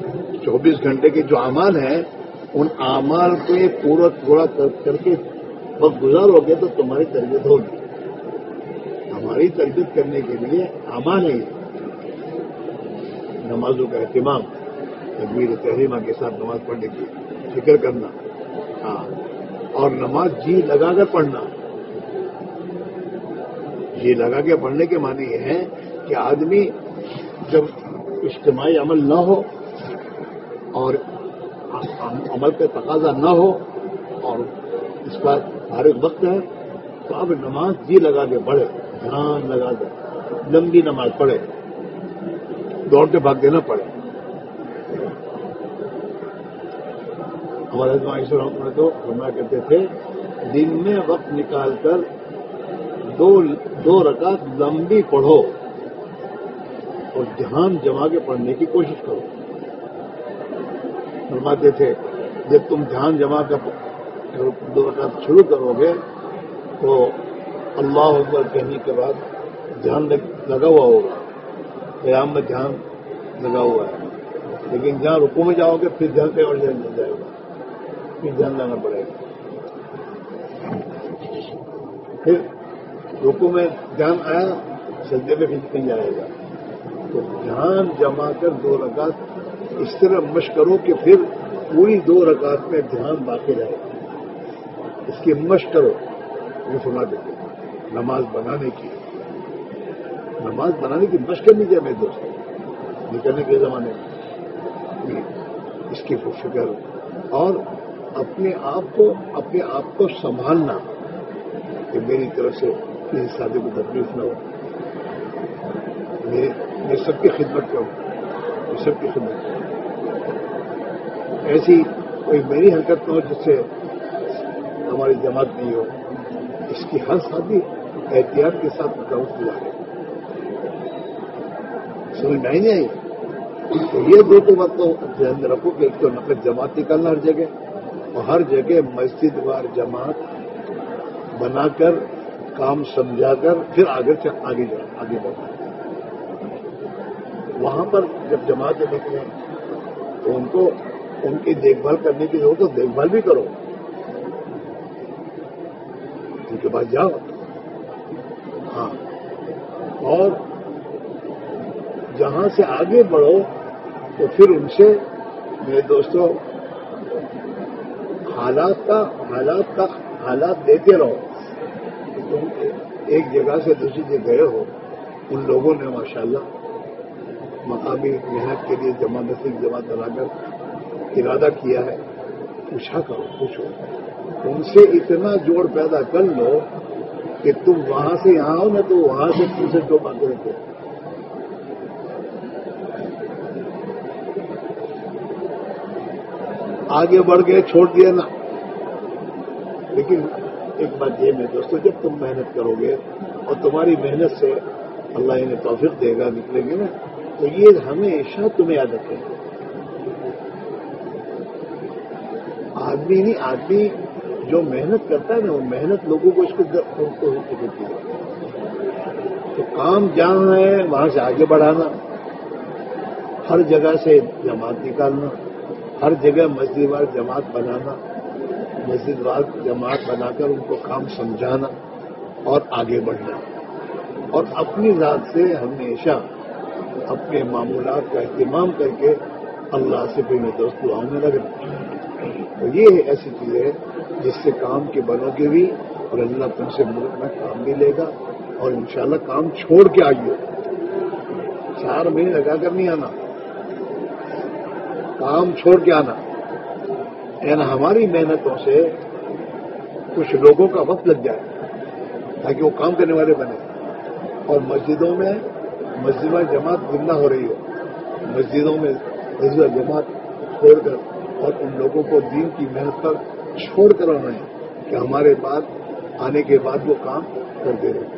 چوبیس گھنٹے کے جو اعمال ہیں ان اعمال کو پورا پورا کر کے وقت گزاروگے تو تمہاری تربیت ہوگی. ہماری تربیت کرنے کے لیے امان ہے نمازوں کا اہتمام، تکبیر تحریمہ کے ساتھ نماز پڑھنے کی فکر کرنا، ہاں، اور نماز جی لگا کر پڑھنا. جی لگا کے پڑھنے کے معنی یہ ہے کہ آدمی جب اجتماعی عمل نہ ہو اور عمل کا تقاضا نہ ہو اور اس کا فارغ وقت ہے تو اب نماز جی لگا کے پڑھے، دھیان لگا دے، لمبی نماز پڑھے، دوڑتے بھاگتے نہ پڑھے. ہمارے رحمۃ میں تو فرمایا کرتے تھے دن میں وقت نکال کر دو دو رکعت لمبی پڑھو اور دھیان جما کے پڑھنے کی کوشش کرو. فرماتے تھے جب تم دھیان جما کر دو رکعت شروع کرو گے تو اللہ اکبر کہنے کے بعد دھیان لگا ہوا ہوگا، قیام میں دھیان لگا ہوا ہے، لیکن جہاں رکوع میں جاؤ گے پھر دھیان پہ اور دھیان لگ جائے گا، پھر دھیان لانا پڑے گا. پھر رکوع میں دھیان آیا، سجدے میں پھر کہیں جائے گا. تو دھیان جما کر دو رکعت اس طرح مشق کرو کہ پھر پوری دو رکعت میں دھیان باقی رہے. اس کی مشق کرو. یہ سنا دیتے نماز بنانے کی نماز بنانے کی مشق کرنی چاہیے میرے دوست نکلنے کے زمانے میں. اس کی فکر اور اپنے آپ کو اپنے آپ کو سنبھالنا کہ میری طرف سے کسی ساتھی کو تکلیف نہ ہو، میں سب کی خدمت کروں، میں سب کی خدمت کروں. ایسی کوئی میری حرکت نہ ہو جس سے ہماری جماعت نہیں ہو. اس کی ہر ساتھی احتیاط کے ساتھ مقابلت گزارے. سمجھ میں ہی نہیں آئی تو یہ دو تو بات تو دھیان میں رکھو کہ ایک تو نقد جماعت نکالنا ہر جگہ، اور ہر جگہ مسجد وار جماعت بنا کر کام سمجھا کر پھر آگے آگے آگے بڑھنا. وہاں پر جب جماعتیں نکلیں تو ان کو ان کی دیکھ بھال کرنے کی ضرورت ہے، دیکھ بھال بھی کرو، ان کے پاس جاؤ. ہاں، اور جہاں سے آگے بڑھو تو پھر ان سے میرے دوستوں حالات کا حالات کا حالات دیتے رہو. تم ایک جگہ سے دوسری جگہ گئے ہو، ان لوگوں نے ماشاءاللہ مقامی محنت کے لیے جمع مسجد جمع کرا کر ارادہ کیا ہے. پوچھا کرو، پوچھو ان سے، اتنا جوڑ پیدا کر لو کہ تم وہاں سے یہاں ہو نہ تو وہاں سے تم سے جو باتیں رہتے. آگے بڑھ گئے چھوڑ دیا نا. لیکن ایک بات یہ میں دوستوں، جب تم محنت کرو گے اور تمہاری محنت سے اللہ انہیں توفیق دے گا، نکلیں گے نا، تو یہ ہمیشہ تمہیں یاد رکھے. آدمی نہیں، آدمی جو محنت کرتا ہے نا، وہ محنت لوگوں کو اس کو دیتی ہے. تو کام جہاں ہے وہاں سے آگے بڑھانا، ہر جگہ سے جماعت نکالنا، ہر جگہ مسجد وار جماعت بنانا، مسجد وار جماعت بنا کر ان کو کام سمجھانا اور آگے بڑھنا، اور اپنی ذات سے ہمیشہ اپنے معمولات کا اہتمام کر کے اللہ سے پھر میں دوست دعاؤں میں لگنا. تو یہ ایسی چیز ہے جس سے کام کے بنو گے بھی، اور اللہ تم سے ملک میں کام بھی لے گا، اور انشاءاللہ کام چھوڑ کے آئیے. چار مہینے لگا کر نہیں آنا، کام چھوڑ کے آنا. یعنی ہماری محنتوں سے کچھ لوگوں کا وقت لگ جائے تاکہ وہ کام کرنے والے بنے، اور مسجدوں میں مسجد میں جماعت زندہ ہو رہی ہو، مسجدوں میں مسجد جماعت چھوڑ کر اور ان لوگوں کو دین کی محنت پر چھوڑ کر آنا ہے کہ ہمارے بعد آنے کے بعد وہ کام کرتے رہے.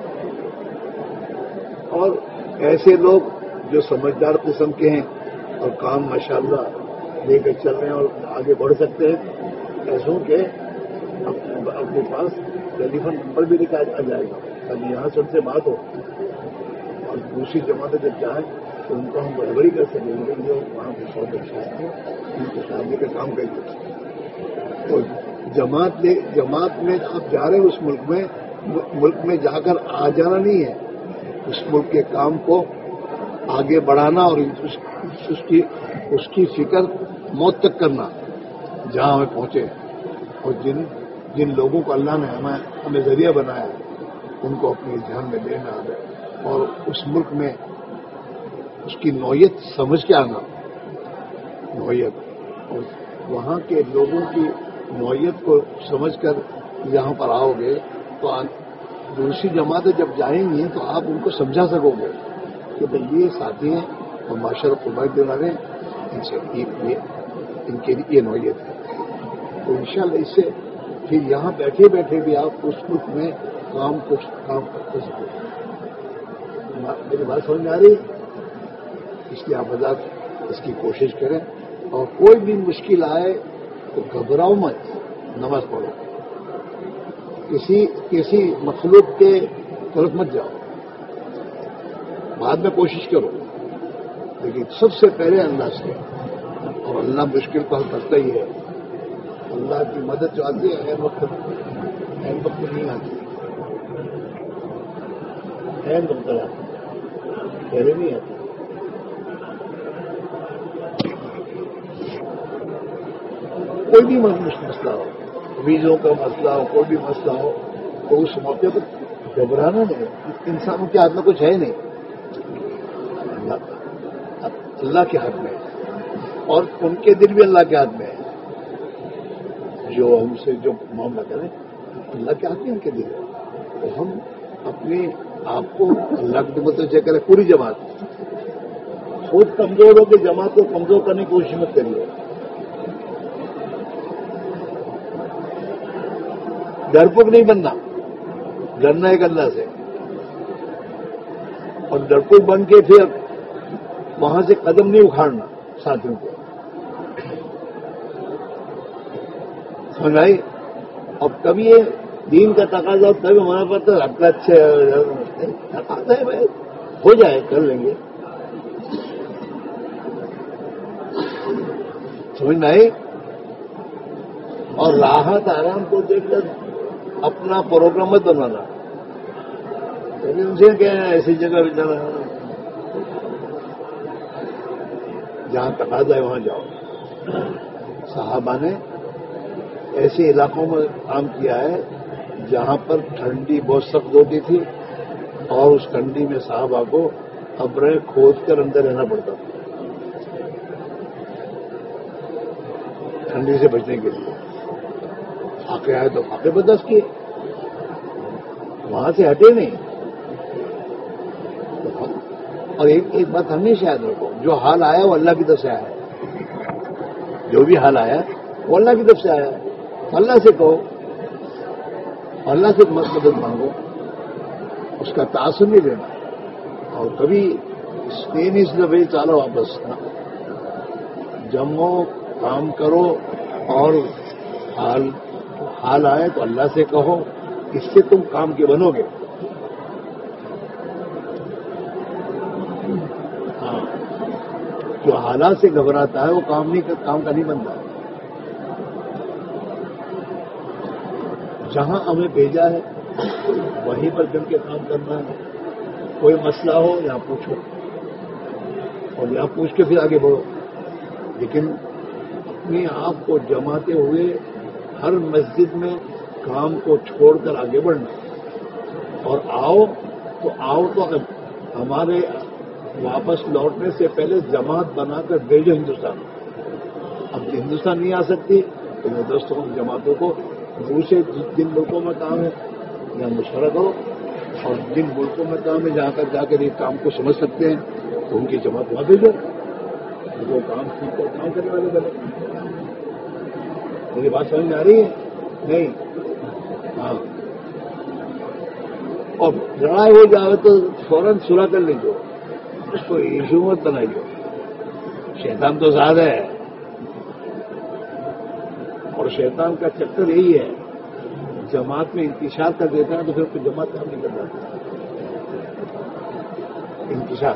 اور ایسے لوگ جو سمجھدار قسم کے ہیں اور کام ماشاءاللہ لے کر چل رہے ہیں اور آگے بڑھ سکتے ہیں، ایسوں کے اپنے پاس ٹیلی فون نمبر بھی لکھا آ جائے گا تاکہ یہاں سے ان سے بات ہو، اور دوسری جماعتیں جب جائیں تو ان کو ہم گڑبڑی کر سکیں گے جو وہاں پہ سو اچھا ہے ان کو شادی کا کام کر کے. تو جماعت لے جماعت میں آپ جا رہے ہیں اس ملک میں ملک میں جا کر آ جانا نہیں ہے، اس ملک کے کام کو آگے بڑھانا اور اس, اس کی اس کی فکر موت تک کرنا جہاں ہمیں پہنچے، اور جن جن لوگوں کو اللہ نے ہمیں ہمیں ذریعہ بنایا ان کو اپنے دھیان میں لینا ہے اور اس ملک میں اس کی نوعیت سمجھ کے آنا، نوعیت اور وہاں کے لوگوں کی نوعیت کو سمجھ کر یہاں پر آؤ گے تو دوسری جماعتیں جب جائیں گی تو آپ ان کو سمجھا سکو گے کہ بھائی یہ ساتھی ہیں اور معاشرہ قربانی دینا رہے ان سے یہ ان کے لیے یہ نوعیت ہے، تو انشاءاللہ اس سے پھر یہاں بیٹھے بیٹھے بھی آپ اس ملک میں کام کو کام کرتے سکو گے۔ میری بات سمجھ میں آ رہی ہے؟ اس لیے آپ حضرات اس کی کوشش کریں اور کوئی بھی مشکل آئے تو گھبراؤ مت، نماز پڑھو، کسی کسی مخلوق کے طرف مت جاؤ، بعد میں کوشش کرو، لیکن سب سے پہلے اللہ سے، اور اللہ مشکل کو حل کرتا ہی ہے۔ اللہ کی مدد جو آتی ہے این وقت این وقت نہیں آتی، این وقت آتی پہلے نہیں آتی۔ کوئی بھی مسئلہ ہو، ویزوں کا مسئلہ ہو، کوئی بھی مسئلہ ہو، تو اس موقع پر گھبرانا نہیں، انسانوں کے ہاتھ میں کچھ ہے نہیں، اللہ اللہ کے ہاتھ میں ہے، اور ان کے دل بھی اللہ کے ہاتھ میں ہے، جو ہم سے جو معاملہ کریں اللہ کے ہاتھ میں ان کے دل ہے، تو ہم اپنے آپ کو اللہ کی متوجہ کریں۔ پوری جماعت خود کمزور ہو کے جماعت کو کمزور کرنے کی کوشش مت کریے، ڈرپوک نہیں بننا، ڈرنا ایک اللہ سے، اور ڈرپوک بن کے پھر وہاں سے قدم نہیں اکھاڑنا ساتھیوں کو، سمجھ آئی؟ اب کبھی یہ دین کا تقاضا کبھی ہمارا پڑتا ہے اپنا اچھا تقاضا ہے بھائی ہو جائے کر لیں گے، سمجھ میں آئی؟ اور راحت آرام کو دیکھ کر اپنا پروگرام مت بنانا، ان سے کہ ایسی جگہ بھی جانا، جہاں تقاضا ہے وہاں جاؤ۔ صحابہ نے ایسے علاقوں میں کام کیا ہے جہاں پر ٹھنڈی بہت سخت ہوتی تھی اور اس ٹھنڈی میں صحابہ کو قبریں کھود کر اندر رہنا پڑتا تھا ٹھنڈی سے بچنے کے لیے۔ فاقے آئے تو فاقے برداشت کیے، وہاں سے ہٹے نہیں۔ اور ایک ایک بات ہمیشہ یاد رکھو، جو حال آیا وہ اللہ کی طرف سے آیا، جو بھی حال آیا وہ اللہ کی طرف سے آیا، اللہ سے کہو، اللہ سے مدد مانگو، اس کا تاثر نہیں دینا، اور کبھی اسپین اس دفعہ چالو واپس نہ جمو کام کرو، اور حال حال آئے تو اللہ سے کہو، اس سے تم کام کے بنو گے۔ ہاں، جو حالات سے گھبراتا ہے وہ کام نہیں کام کا نہیں بنتا۔ جہاں ہمیں بھیجا ہے وہیں پر جم کے کام کرنا ہے، کوئی مسئلہ ہو یہاں پوچھو، اور یہاں پوچھ کے پھر آگے بڑھو، لیکن اپنے آپ کو جماتے ہوئے ہر مسجد میں کام کو چھوڑ کر آگے بڑھنا، اور آؤ تو آؤ تو ہمارے واپس لوٹنے سے پہلے جماعت بنا کر بھیجو ہندوستان۔ اب ہندوستان نہیں آ سکتی تو میں دوستوں جماعتوں کو دوسرے جن ملکوں میں کام ہے یہاں مشورہ کرو، اور جن ملکوں میں کام ہے جہاں کر جا کر یہ کام کو سمجھ سکتے ہیں تو ان کی جماعت وہاں بھیجو، وہ کام ٹھیک کر کام کرنے والے بنے۔ میری بات سمجھ میں آ رہی ہے؟ نہیں؟ ہاں، اور لڑائی ہو جائے تو فوراً صلح کر لیجیے، اس کو ایشو مت بنائیے، شیطان تو زیادہ ہے، اور شیطان کا چکر یہی ہے، جماعت میں انتشار کر دیتا ہے تو پھر کوئی جماعت کام نہیں کر پاتی، انتشار،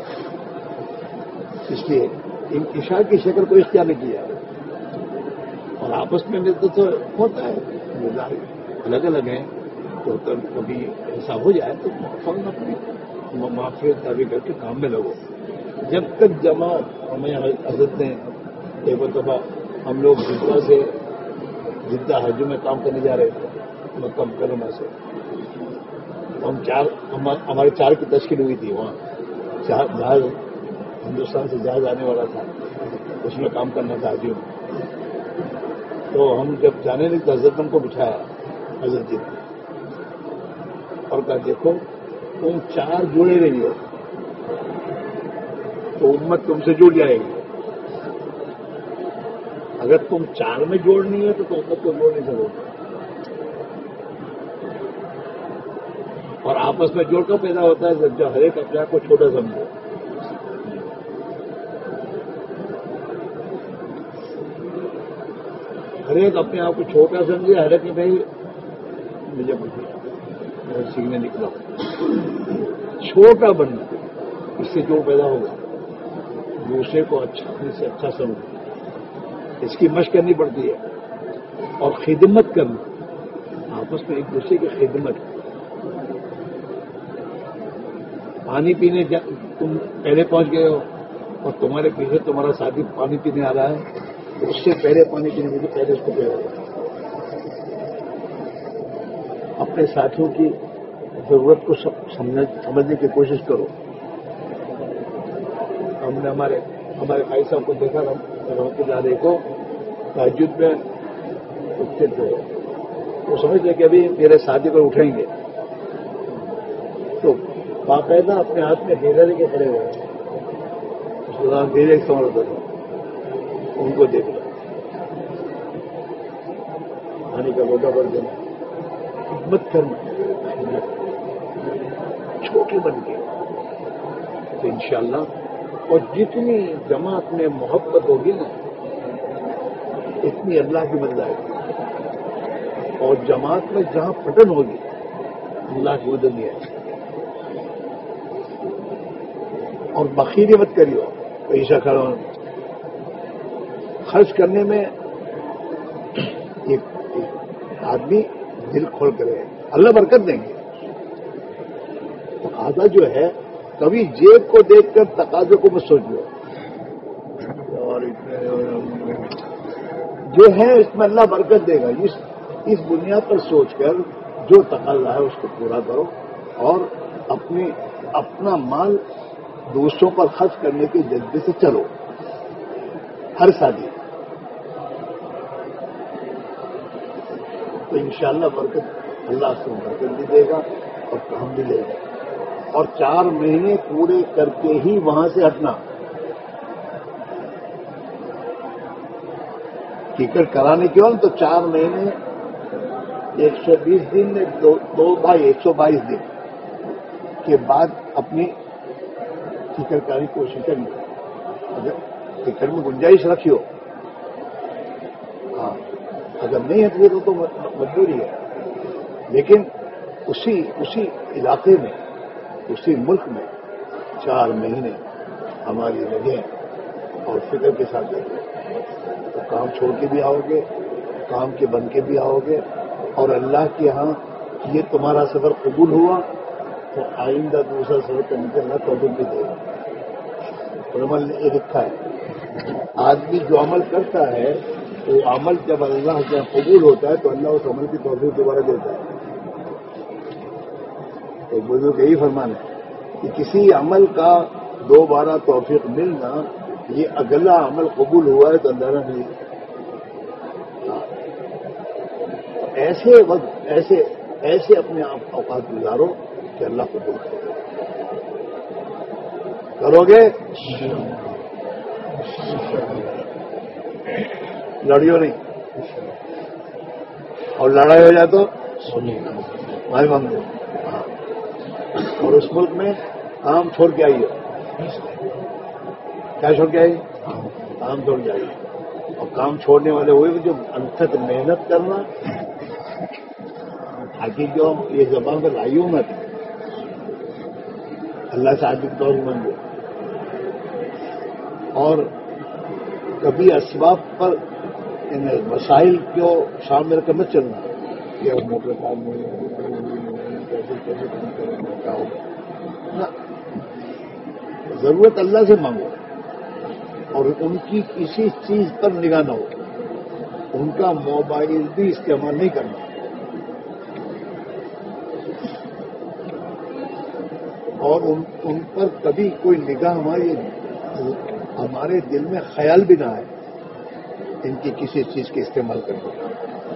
اس لیے انتشار کی شکل کو اختیار نہیں کیا، اور آپس میں ملتے تو ہوتا ہے، الگ الگ ہیں تو کبھی ایسا ہو جائے تو فوراً اپنی معافی دعوی کر کے کام میں لگو. جب تک جمع ہمیں حضرت نے ایک مرتبہ ہم لوگ جدہ سے جدہ حج میں کام کرنے جا رہے تھے مکہ مکرمہ سے، ہم چار ہمارے چار کی تشکیل ہوئی تھی وہاں. جہاز ہندوستان سے جہاز آنے والا تھا، اس میں کام کرنا تھا حجیوں میں. تو ہم جب جانے لگے تو حضرت ہم کو بٹھایا حضرت جی نے اور کہا دیکھو تم چار جڑے رہی ہو تو امت تم سے جڑ جائے گی، اگر تم چار میں جوڑنی ہے تو تم امت کو جوڑ نہیں سکو. اور آپس میں جوڑ کر پیدا ہوتا ہے جب ہر ایک اپنے آپ کو چھوٹا سمجھو. ہر ایک اپنے آپ کو چھوٹا سمجھے، ہر ایک بھائی مجھے میں سیکھنے نکلا چھوٹا بننا، اس سے جو پیدا ہوگا دوسرے کو اچھا سے اچھا سمجھنا، اس کی مشق کرنی پڑتی ہے. اور خدمت کرنا، آپس میں ایک دوسرے کی خدمت. پانی پینے تم پہلے پہنچ گئے ہو اور تمہارے پیچھے تمہارا ساتھی پانی پینے آ رہا ہے تو اس سے پہلے پانی پینے کے لیے پہلے اس کو پہ اپنے ساتھیوں کی ضرورت کو سمجھنے کی کوشش کرو. ہم نے ہمارے ہمارے بھائی صاحب کو دیکھا رحمت اللہ علیہ کو تہجد میں اٹھتے تھے، وہ سمجھتے کہ ابھی میرے ساتھی کو اٹھیں گے تو باقاعدہ اپنے ہاتھ میں ڈیرا لے کے کھڑے ہوئے، اس کے بعد ڈیرے سمجھ ہوتا تھا، ان کو دیکھ لو پانی کا لوٹا بھر دینا، خدمت کرنا، چھوٹے بن کے تو انشاءاللہ. اور جتنی جماعت میں محبت ہوگی نا اتنی اللہ کی مدد آئے گی، اور جماعت میں جہاں پٹن ہوگی اللہ کی مدد نہیں آئے گی. اور بخیلی مت کریو، پیسہ کھڑا خرچ کرنے میں ایک آدمی دل کھول کرے اللہ برکت دیں گے. تقاضا جو ہے کبھی جیب کو دیکھ کر تقاضے کو مت سوچ لو، اور جو ہے اس میں اللہ برکت دے گا. اس اس بنیاد پر سوچ کر جو تقاضا ہے اس کو پورا کرو اور اپنی اپنا مال دوسروں پر خرچ کرنے کے جذبے سے چلو ہر شادی، تو انشاءاللہ برکت اللہ سے برکت بھی دے گا اور کام بھی لے گا. اور چار مہینے پورے کر کے ہی وہاں سے ہٹنا. ٹکٹ کرانے کے بعد تو چار مہینے ایک سو بیس دن میں دو بھائی ایک سو بائیس دن کے بعد اپنی ٹکٹ کرانے کی کوشش کرنی. اگر ٹکٹ میں گنجائش رکھی ہو، ہاں اگر نہیں ہٹے تو مجبوری ہے، لیکن اسی اسی علاقے میں اسی ملک میں چار مہینے ہماری لگے اور فکر کے ساتھ لگے تو کام چھوڑ کے بھی آؤ گے، کام کے بن کے بھی آؤ گے، اور اللہ کے ہاں یہ تمہارا سفر قبول ہوا تو آئندہ دوسرا سفر کرنے کے اللہ توفیق بھی دے گا. علماء نے یہ لکھا ہے آدمی جو عمل کرتا ہے وہ عمل جب اللہ سے قبول ہوتا ہے تو اللہ اس عمل کی توفیق دوبارہ دیتا ہے. ایک بزرگ یہی فرمان ہے کہ کسی عمل کا دوبارہ توفیق ملنا یہ اگلا عمل قبول ہوا ہے تو اندازہ نہیں. ایسے وقت ایسے ایسے اپنے آپ اوقات گزارو کہ اللہ قبول کرے. کرو گے لڑیو نہیں، اور لڑائی ہو جائے تو بھائی مانگ دو. اور اس ملک میں کام چھوڑ کے آئیے. کیا چھوڑ کے آئیے؟ کام چھوڑ کے آئیے. اور کام چھوڑنے والے ہوئے جو انتھک محنت کرنا تاکہ جو یہ زبان پر لائیوں مت اللہ سے عادی کے طور پر مانگو. اور کبھی اسباب پر ان مسائل کو سامنے رکھ کر مت چلنا کہ اب موٹر کار میں کیا ہوگا. ضرورت اللہ سے مانگو اور ان کی کسی چیز پر نگاہ نہ ہو. ان کا موبائل بھی استعمال نہیں کرنا اور ان, ان پر کبھی کوئی نگاہ ہماری ہمارے دل میں خیال بھی نہ آئے ان کی کسی چیز کے استعمال کرنے کا،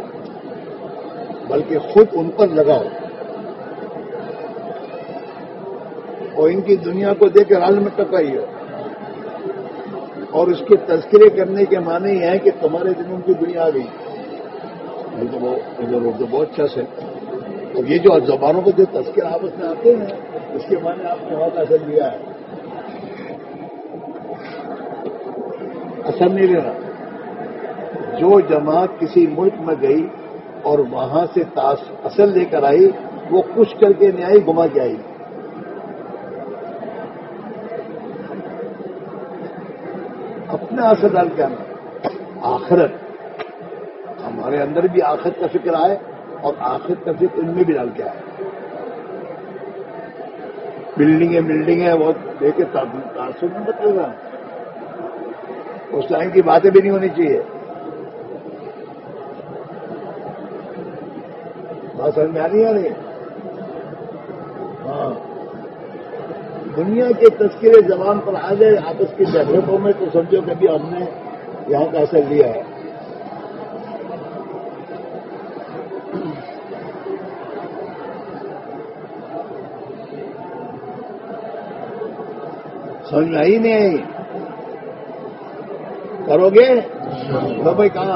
بلکہ خود ان پر لگاؤ اور ان کی دنیا کو دیکھ کر حال میں ٹکائی ہو. اور اس کے تذکرے کرنے کے معنی یہ ہے کہ تمہارے دن ان کی دنیا آ گئی. تو بہت اچھا سے اور یہ جو زبانوں کو جو تذکرے آپس میں آتے ہیں اس کے معنی آپ نے بہت اثر لیا ہے. اثر نہیں لینا. جو جماعت کسی ملک میں گئی اور وہاں سے اصل لے کر آئی وہ کچھ کر کے نہیں آئی، گما کے آئی. اپنا اثر ڈال کے آنا. آخرت ہمارے اندر بھی آخرت کا فکر آئے اور آخرت کا فکر ان میں بھی ڈال کے آئے. بلڈنگیں بلڈنگیں وہ دیکھ کے تعصب میں مت لگا. اس ٹائم کی باتیں بھی نہیں ہونی چاہیے. بات سمجھ میں آ نہیں آ رہی. ہاں دنیا کے تذکرے زبان پر آ گئے آپس کی جھگڑوں میں تو سمجھو کہ بھی ہم نے یہاں کا اثر لیا ہے. سمجھ میں آئی نہیں آئی؟ کرو گے تو بھائی کہاں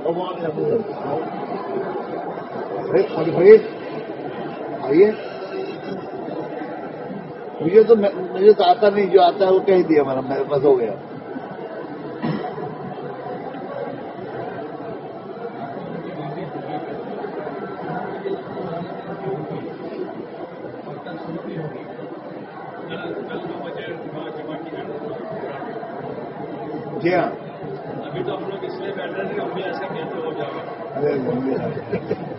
فرید آئیے. مجھے تو مجھے تو آتا نہیں، جو آتا ہے وہ کہہ دیا میرا میرے پاس ہو گیا. جی ہاں ابھی تو ہم لوگ اس لیے بیٹھ رہے ہیں کہ ہم بھی ایسا کہتے ہو جائے گا. ارے ممی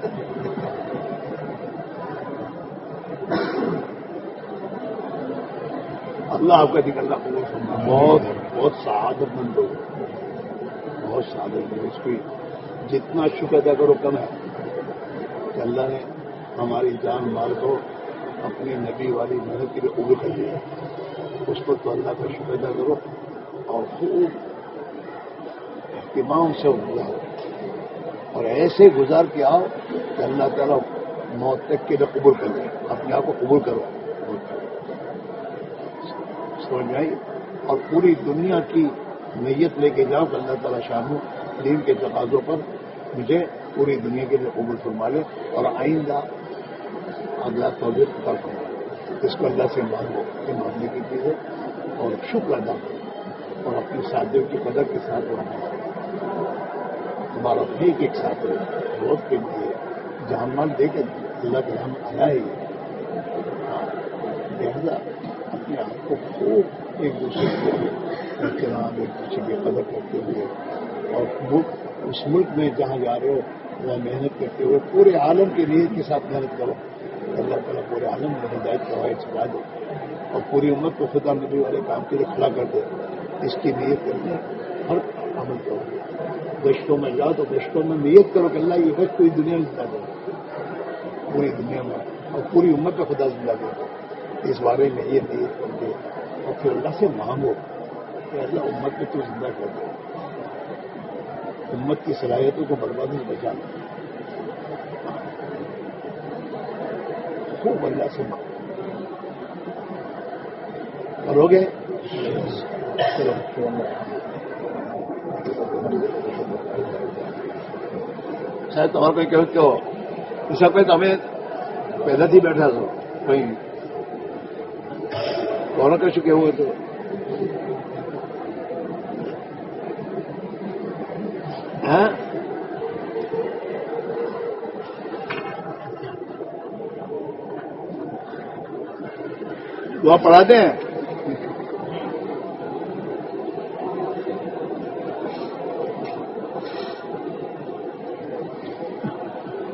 اللہ آپ کا نکلنا بہت بہت سعادت مند ہو، بہت سعادت مند. اس کی جتنا شکر ادا کرو کم ہے کہ اللہ نے ہماری جان مال کو اپنی نبی والی محنت کے لیے قبول کر دیا. اس پر تو اللہ کا شکر ادا کرو اور خوب اہتمام سے گزارو اور ایسے گزار کے آؤ کہ اللہ تعالیٰ موت تک کے لیے قبول کر لے. اپنے آپ کو قبول کرو سمجھ میں آئی. اور پوری دنیا کی نیت لے کے جاؤ کہ اللہ تعالیٰ شامو دین کے تقاضوں پر مجھے پوری دنیا کے لیے قبول فرما لے اور آئندہ اگلا توجہ کر کرو. اس کو اللہ سے مانگو یہ مانگنے کی چیز ہے اور شکر ادا کرو اور اپنے ساتھیوں کی قدر کے ساتھ رہنا. تمہارا ایک ایک ساتھ رہے بہت قیمتی ہے. جان مال دے کے اللہ کے ہم آیا ہی لہذا اپنے آپ کو خوب ایک دوسرے کے احترام ایک دوسرے کی قدر کرتے ہوئے اور اس ملک میں جہاں جا رہے ہو وہاں محنت کرتے ہوئے پورے عالم کی نیت کے ساتھ محنت کرو. اللہ تعالیٰ پورے عالم میں ہدایت کا واحد چلا دے اور پوری امت کو خدا نبی والے کام کے لیے کھڑا کر دے. اس کی نیت کرنے ہر عمل کرو. گشتوں میں جاؤ تو گشتوں میں نیت کرو کہ اللہ یہ گشت پوری دنیا میں زندہ کرو پوری دنیا میں اور پوری امت کا خدا زندہ کرو. اس بارے میں یہ نیت کر دے اور پھر اللہ سے مانگو کہ اللہ امت میں تو زندہ کر دے. امت کی صلاحیتوں کو بربادی سے بچانا. خوب اللہ سے مانگو. کرو گے چلو شاید تمہارا کوئی کہتے ہو اس وقت ہمیں پہلے ہی بیٹھا تھا کہیں کون کر چکے ہوئے تو ہاں وہ پڑھاتے ہیں.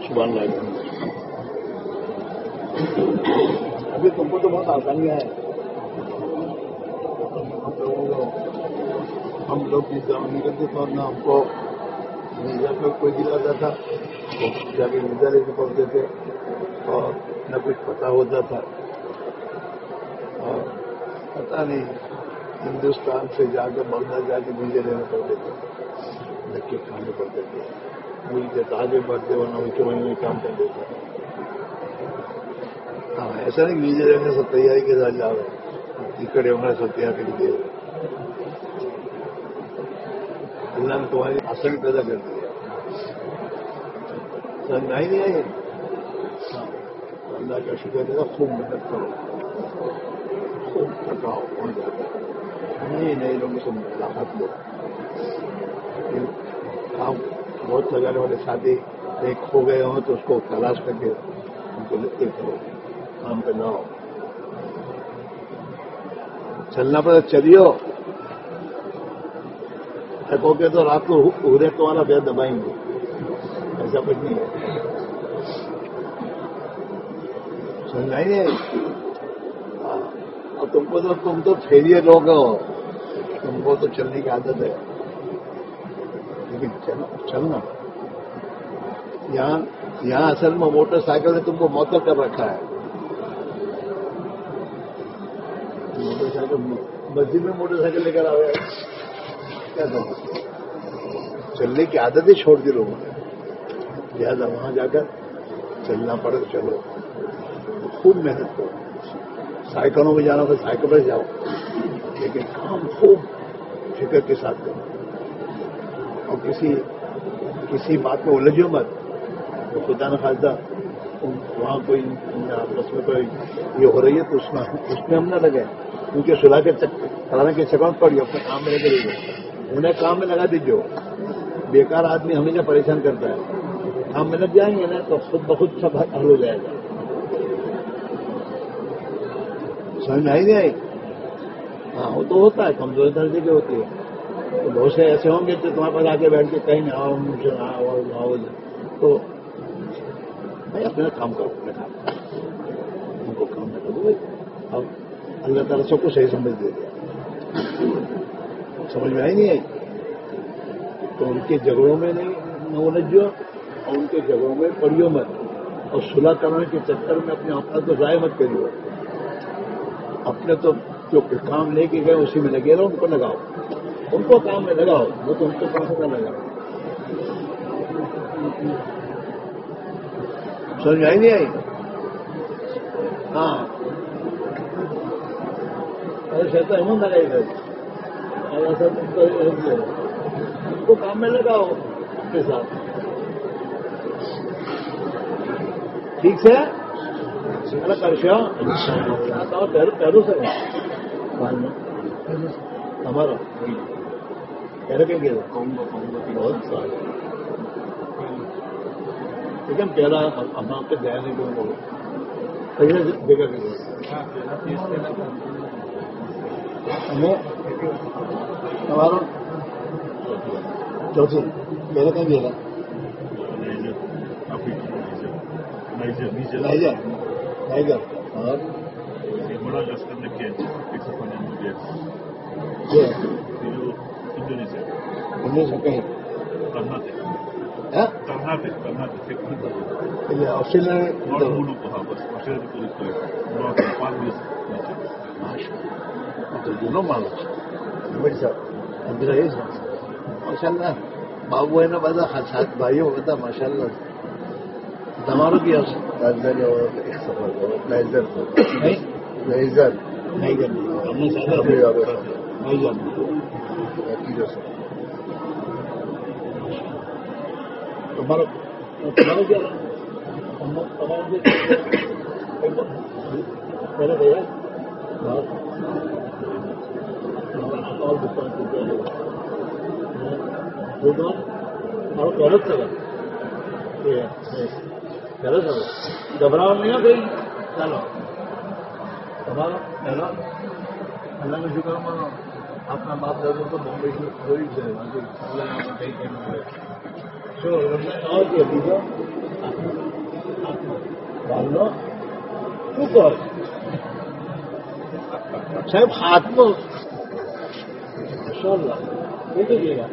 سبحان اللہ. ابھی تم کو تو بہت آسانیاں ہیں. ہم لوگ کی جام نکلتے تھے اور نہ ہم کو ویزا کا کوئی دلاتا تھا. جا کے ویزا لے کے پڑھتے تھے اور نہ کچھ پتہ ہوتا تھا. اور پتہ نہیں ہندوستان سے جا کے بنگلہ جا کے ویزے لینے پڑتے تھے, دھکے کھانے پڑتے تھے. وہی جب آگے بڑھتے ورنہ ان کے وہیں کام کرتے تھے. ہاں ایسا نہیں ویزے لینے سب تیاری کے ساتھ جا رہے کڑے ہونا سب تیار کر دے. اللہ نے تمہاری اصل پیدا کر دیا. سمجھ آئی نہیں آئی؟ اللہ کا شکر ہے. خوب محنت کرو, خوب تھکاؤ, ہو جاتا نہیں نئے لوگوں سے ملاقات لو. کام بہت لگانے والے ساتھی ایک کھو گئے ہوں تو اس کو تلاش کر کے ان کو لکھتے کرو, کام پہ لاؤ. چلنا پڑے چلیو, تھکو گے تو رات کو ارے تمہارا پیر دبائیں گے. ایسا کچھ نہیں ہے. سمجھ آئی نہیں؟ اور تم کو تو تم تو پھیریے لوگ ہو, تم کو تو چلنے کی عادت ہے. لیکن چلنا یہاں یہاں اصل میں موٹر سائیکل نے تم کو معطل کر رکھا ہے. موٹر سائیکل مسجد میں موٹر سائیکل لے کر آ گیا, کیا کروں؟ چلنے کی عادت ہی چھوڑ دی لوگوں نے. لہٰذا وہاں جا کر چلنا پڑے تو چلو, خوب محنت کرو. سائیکلوں میں جانا تو سائیکل پر جاؤ, لیکن کام خوب فکر کے ساتھ کرو. اور کسی کسی بات میں الجھو مت. تو خدا نہ خواستہ وہاں کوئی آپس میں کوئی یہ ہو رہی ہے تو اس میں اس میں ہم نہ لگے, کیونکہ صلاح کے کرانے کے چکر پڑی اپنے کام میں لگے رہیے. انہیں کام میں لگا دیجیے. بیکار آدمی ہمیشہ پریشان کرتا ہے. کام میں لگ جائیں گے نا تو خود بخود سب حل ہو جائے گا. سمجھ میں آئی نہیں آئی؟ ہاں وہ تو ہوتا ہے, کمزوری درجے کی ہوتی ہے. تو بہت سے ایسے ہوں گے تو تمہارے پاس آگے بیٹھ کے کہیں آؤ مجھے آؤ آؤ, تو بھائی اپنا کام کرو. اپنے کام ان کو کام نہ کرو. اب اللہ تعالیٰ سب کو صحیح سمجھ دے دیا. سمجھ میں آئی نہیں آئی؟ تو ان کے جھگڑوں میں نہیں نہ الجھو, اور ان کے جھگڑوں میں پڑیو مت, اور صلح کرنے کے چکر میں اپنے اوقات کو ضائع مت کریو. اپنے تو جو کام لے کے گئے اسی میں لگے رہو, ان کو لگاؤ, ان کو کام میں لگاؤ. وہ تو ان کو کام سے نہ لگاؤ. سمجھ میں آئی نہیں آئی؟ ہاں ارے شہتا ہے من لگائی گئے ایسا تم کو ان کو کام میں لگاؤ ان کے ساتھ. ٹھیک سے کرشا پہلو سے ہمارا پہلے کہیں گے بہت سارے, لیکن پہلا ہم آپ کے گیا نہیں کروں گا پہلے دیکھا کہ ہمیں ہمارا چوتھی پہلے کہیں گے نائجر نائجر اور بڑا لشکر نے کیا ایک سو پنجانوے انڈونیشیا انڈونیشیا کہیں کرناٹک کرناٹک کرناٹک آسٹریلیا ملک کہا بس آسٹریلیا کی پولیس پانچ تو دونوں معلوم بڑی صاحب عبد العزیز ماشاء اللہ بابو ہے نا بتا سات بھائیوں بتا ماشاء اللہ تمہارا کیا راجدھانی اور ایک سفر نائجر نائجر نائجر تمہارا تمہارا کیا پہلے بھیا اور دکان اور غلط چلا غلط چلا گھبراہٹ نہیں ہے کوئی. چلو ہمارا پہلا اللہ کا شکر مانو اپنا بات کر دو تو بمبئی کی تھوڑی سے اللہ کہیں کہیں اور کیا બોલો શું કહો સાહેબ હાથમાં માશાઅલ્લાહ કેટલી જગ્યા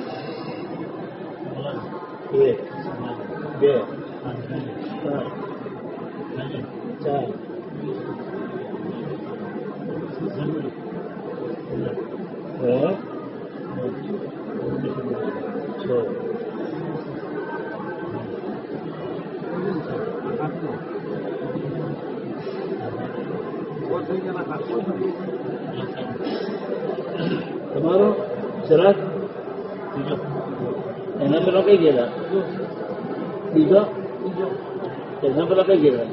એક બે ત્રણ ચાર છ તમારો જરાક બીજો એના પેલા કઈ ગયેલા બીજો એના પેલા કઈ ગયેલા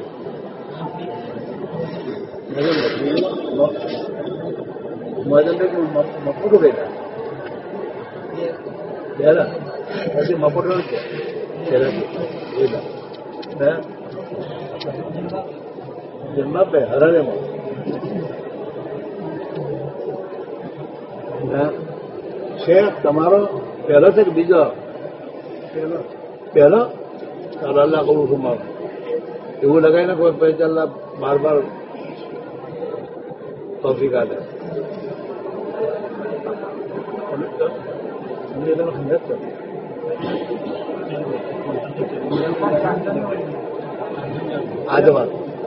મપુર ગયેલા પહેલા પછી મપુર છે પહેલા ગયેલા જન્મા બે હરારેમાં શેખ તમારો પહેલો છે કે બીજો પહેલો ચાલો અલ્લાહ કરું છું મારું એવું લગાવીને કોઈ પૈસા અલ્લાહ બાર બાર તોફીક આલે આ જવાબ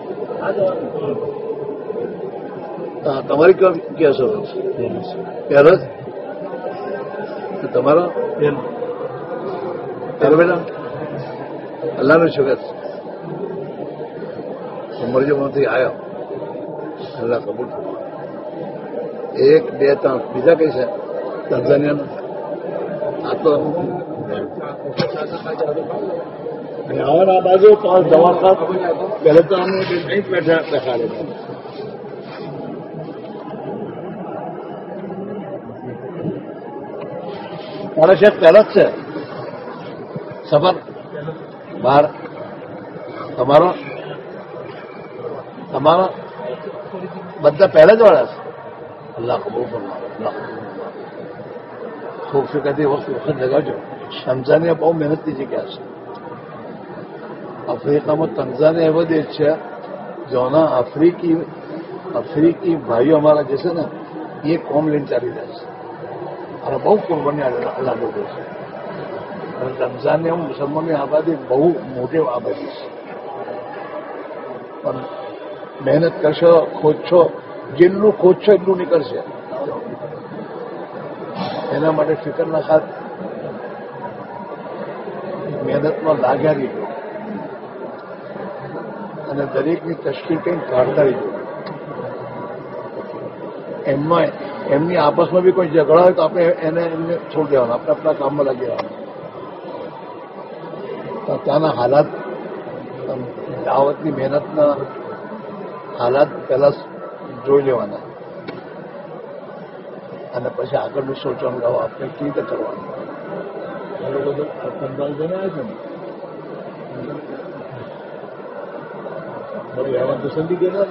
તમારી કેમ કહેશો પહેલો જ તમારો પહેલો બેટા અલ્લાહનો શુકર મરજોમાંથી આવ્યો અલ્લાહ કબૂલ એક બે ત્રણ બીજા કઈ છે તંઝાનિયાનો આ તો આવવાના બાજુ દવા ખાત પહેલે તો અમે અહીં બેઠા બેઠાડે મારો શેખ પહેલો જ છે સફર બાર તમારો તમારો બધા પહેલા જ વાળા છે અલ્લાહ કબૂલ ફરમાવે અલ્લાહ ખૂબ ફિકરથી વસ્તુ વખત લગાવજો તંઝાનિયા બહુ મહેનતની જગ્યા છે આફ્રિકામાં તંઝાનિયા એવો દેશ છે જેના આફ્રિકી આફ્રિકી ભાઈઓ અમારા જે છે ને એ કોમ લઈને ચાલી જાય છે અને બહુ કુરબાની અલ્લાહ લોકો છે અને તંઝાનિયા મુસલમાનની આબાદી બહુ મોટી આબાદી છે પણ મહેનત કરશો ખોદશો જેટલું ખોદશો એટલું નીકળશે એના માટે ફિકર ના ખાત મહેનતમાં લાગ્યા રહીજો અને દરેકની તસ્વીર કંઈક કાઢતા રહીજો એમમાં એમની આપસમાં બી કોઈ ઝઘડા હોય તો આપણે એને એમને છોડી દેવાનું આપણે આપણા કામમાં લાગી રહેવાનું તો ત્યાંના હાલાત દાવતની મહેનતના હાલાત પહેલા જોઈ લેવાના અને પછી આગળનું સોચવાનું ગાવ આપણે કેવી રીતે કરવાનું એ લોકો તો કંગાલ જણાવે છે ને બધું તો સંધી ગયા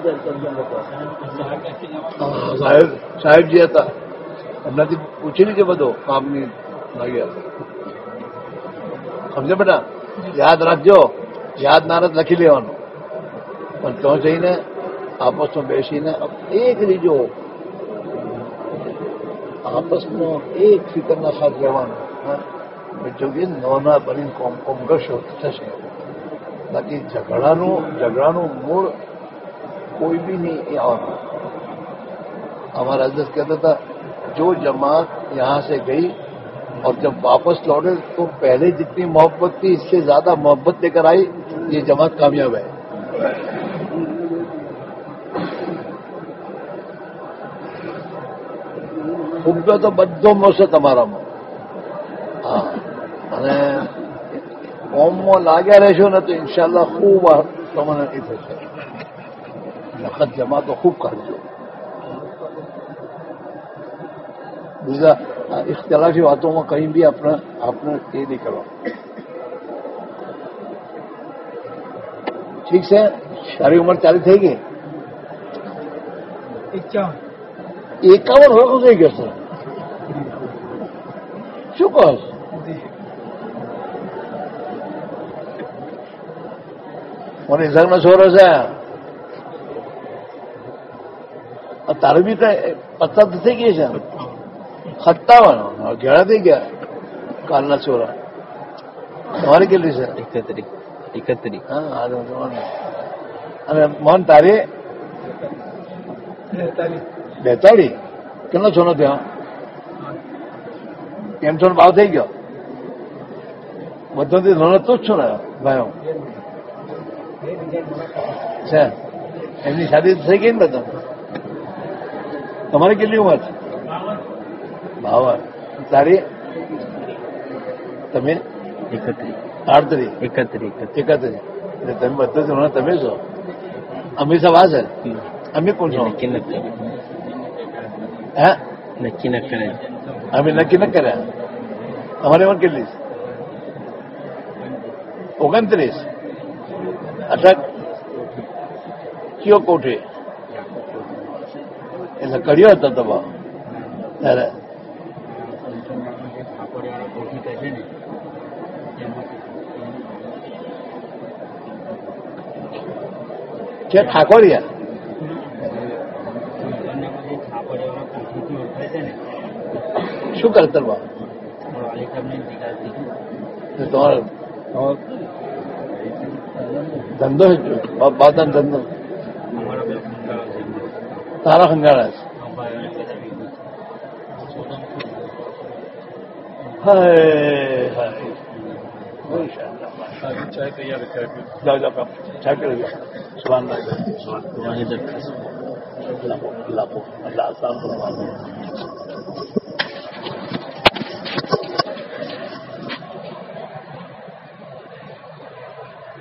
સાહેબ સાહેબ જે હતા એમનાથી પૂછી લીધે બધો કામની લાગ્યા સમજે બેટા યાદ રાખજો યાદ ના લખી લેવાનું પણ ત્યાં જઈને આપસમાં બેસીને એક લીજો આપસમાં એક ફિકરના સાથ રહેવાનું જોઈએ નોના બનીને કોમ કોમ કરશો થશે બાકી ઝઘડાનું ઝઘડાનું મૂળ કોઈ भी नहीं है और हमारा हजरत कहता था जो जमात यहाँ से गई और जब वापस लौटे तो पहले जितनी मोहब्बत थी इससे ज्यादा मोहब्बत लेकर आई ये जमात कामयाब है ઉગ્યો તો બધો મળશે તમારામાં હા અને કોમમાં લાગ્યા રહેશો ને તો ઇન્શાલ્લાહ ખૂબ તમને એ થશે વખત જમા તો ખૂબ કરજો બીજા ઇખ્તિલાફી વાતોમાં કંઈ બી આપણે આપણે એ નહીં કરવા ઠીક છે તારી ઉંમર ચાલી થઈ ગઈ એકાવન એકાવન વર્ષ થઈ ગયો છે શું કહો મને ઇન્સાનનો છોરો છે તારે બી કઈ પચાસ થઈ ગઈ છે સત્તાવન ઘેડા થઈ ગયા કાલના છોરા તમારે કેટલી છે એકત્રીસ એકત્રીસ હા અને મોહન તારે બેતાળીસ કેટલો છોનો ત્યાં એમ છો ભાવ થઈ ગયો બધાથી ધોરણ તું જ છો ને ભાઈઓ છે એમની શાદી થઈ ગઈ ને બધા તમારી કેટલી ઉંમર છે બાવન તારી તમે એકત્રીસ આડત્રીસ એકત્રીસ એકત્રીસ એટલે તમે બધા ધોરણ તમે છો અમે સબ આ છે અમે કોણ છો નક્કી ન કરે હે નક્કી ન કરે અમે નક્કી ન કર્યા તમારી ઉંમર કેટલી છે ઓગણત્રીસ અઠાર કયો કોઠે એટલે કર્યો હતો તો ભાવ ત્યારે કે ઠાકોરિયા શું કરતર ભાવ તમારો ધંધો બાપા ધંધો તારા હંગાળા છે હાય હાય चाय तैयार है चाय पी જાઓ જાઓ ચા કરી જાઓ સુભાન તમારી દરખાસ્ત લાભો લાભો અલ્લાહ આસાન કરવાનું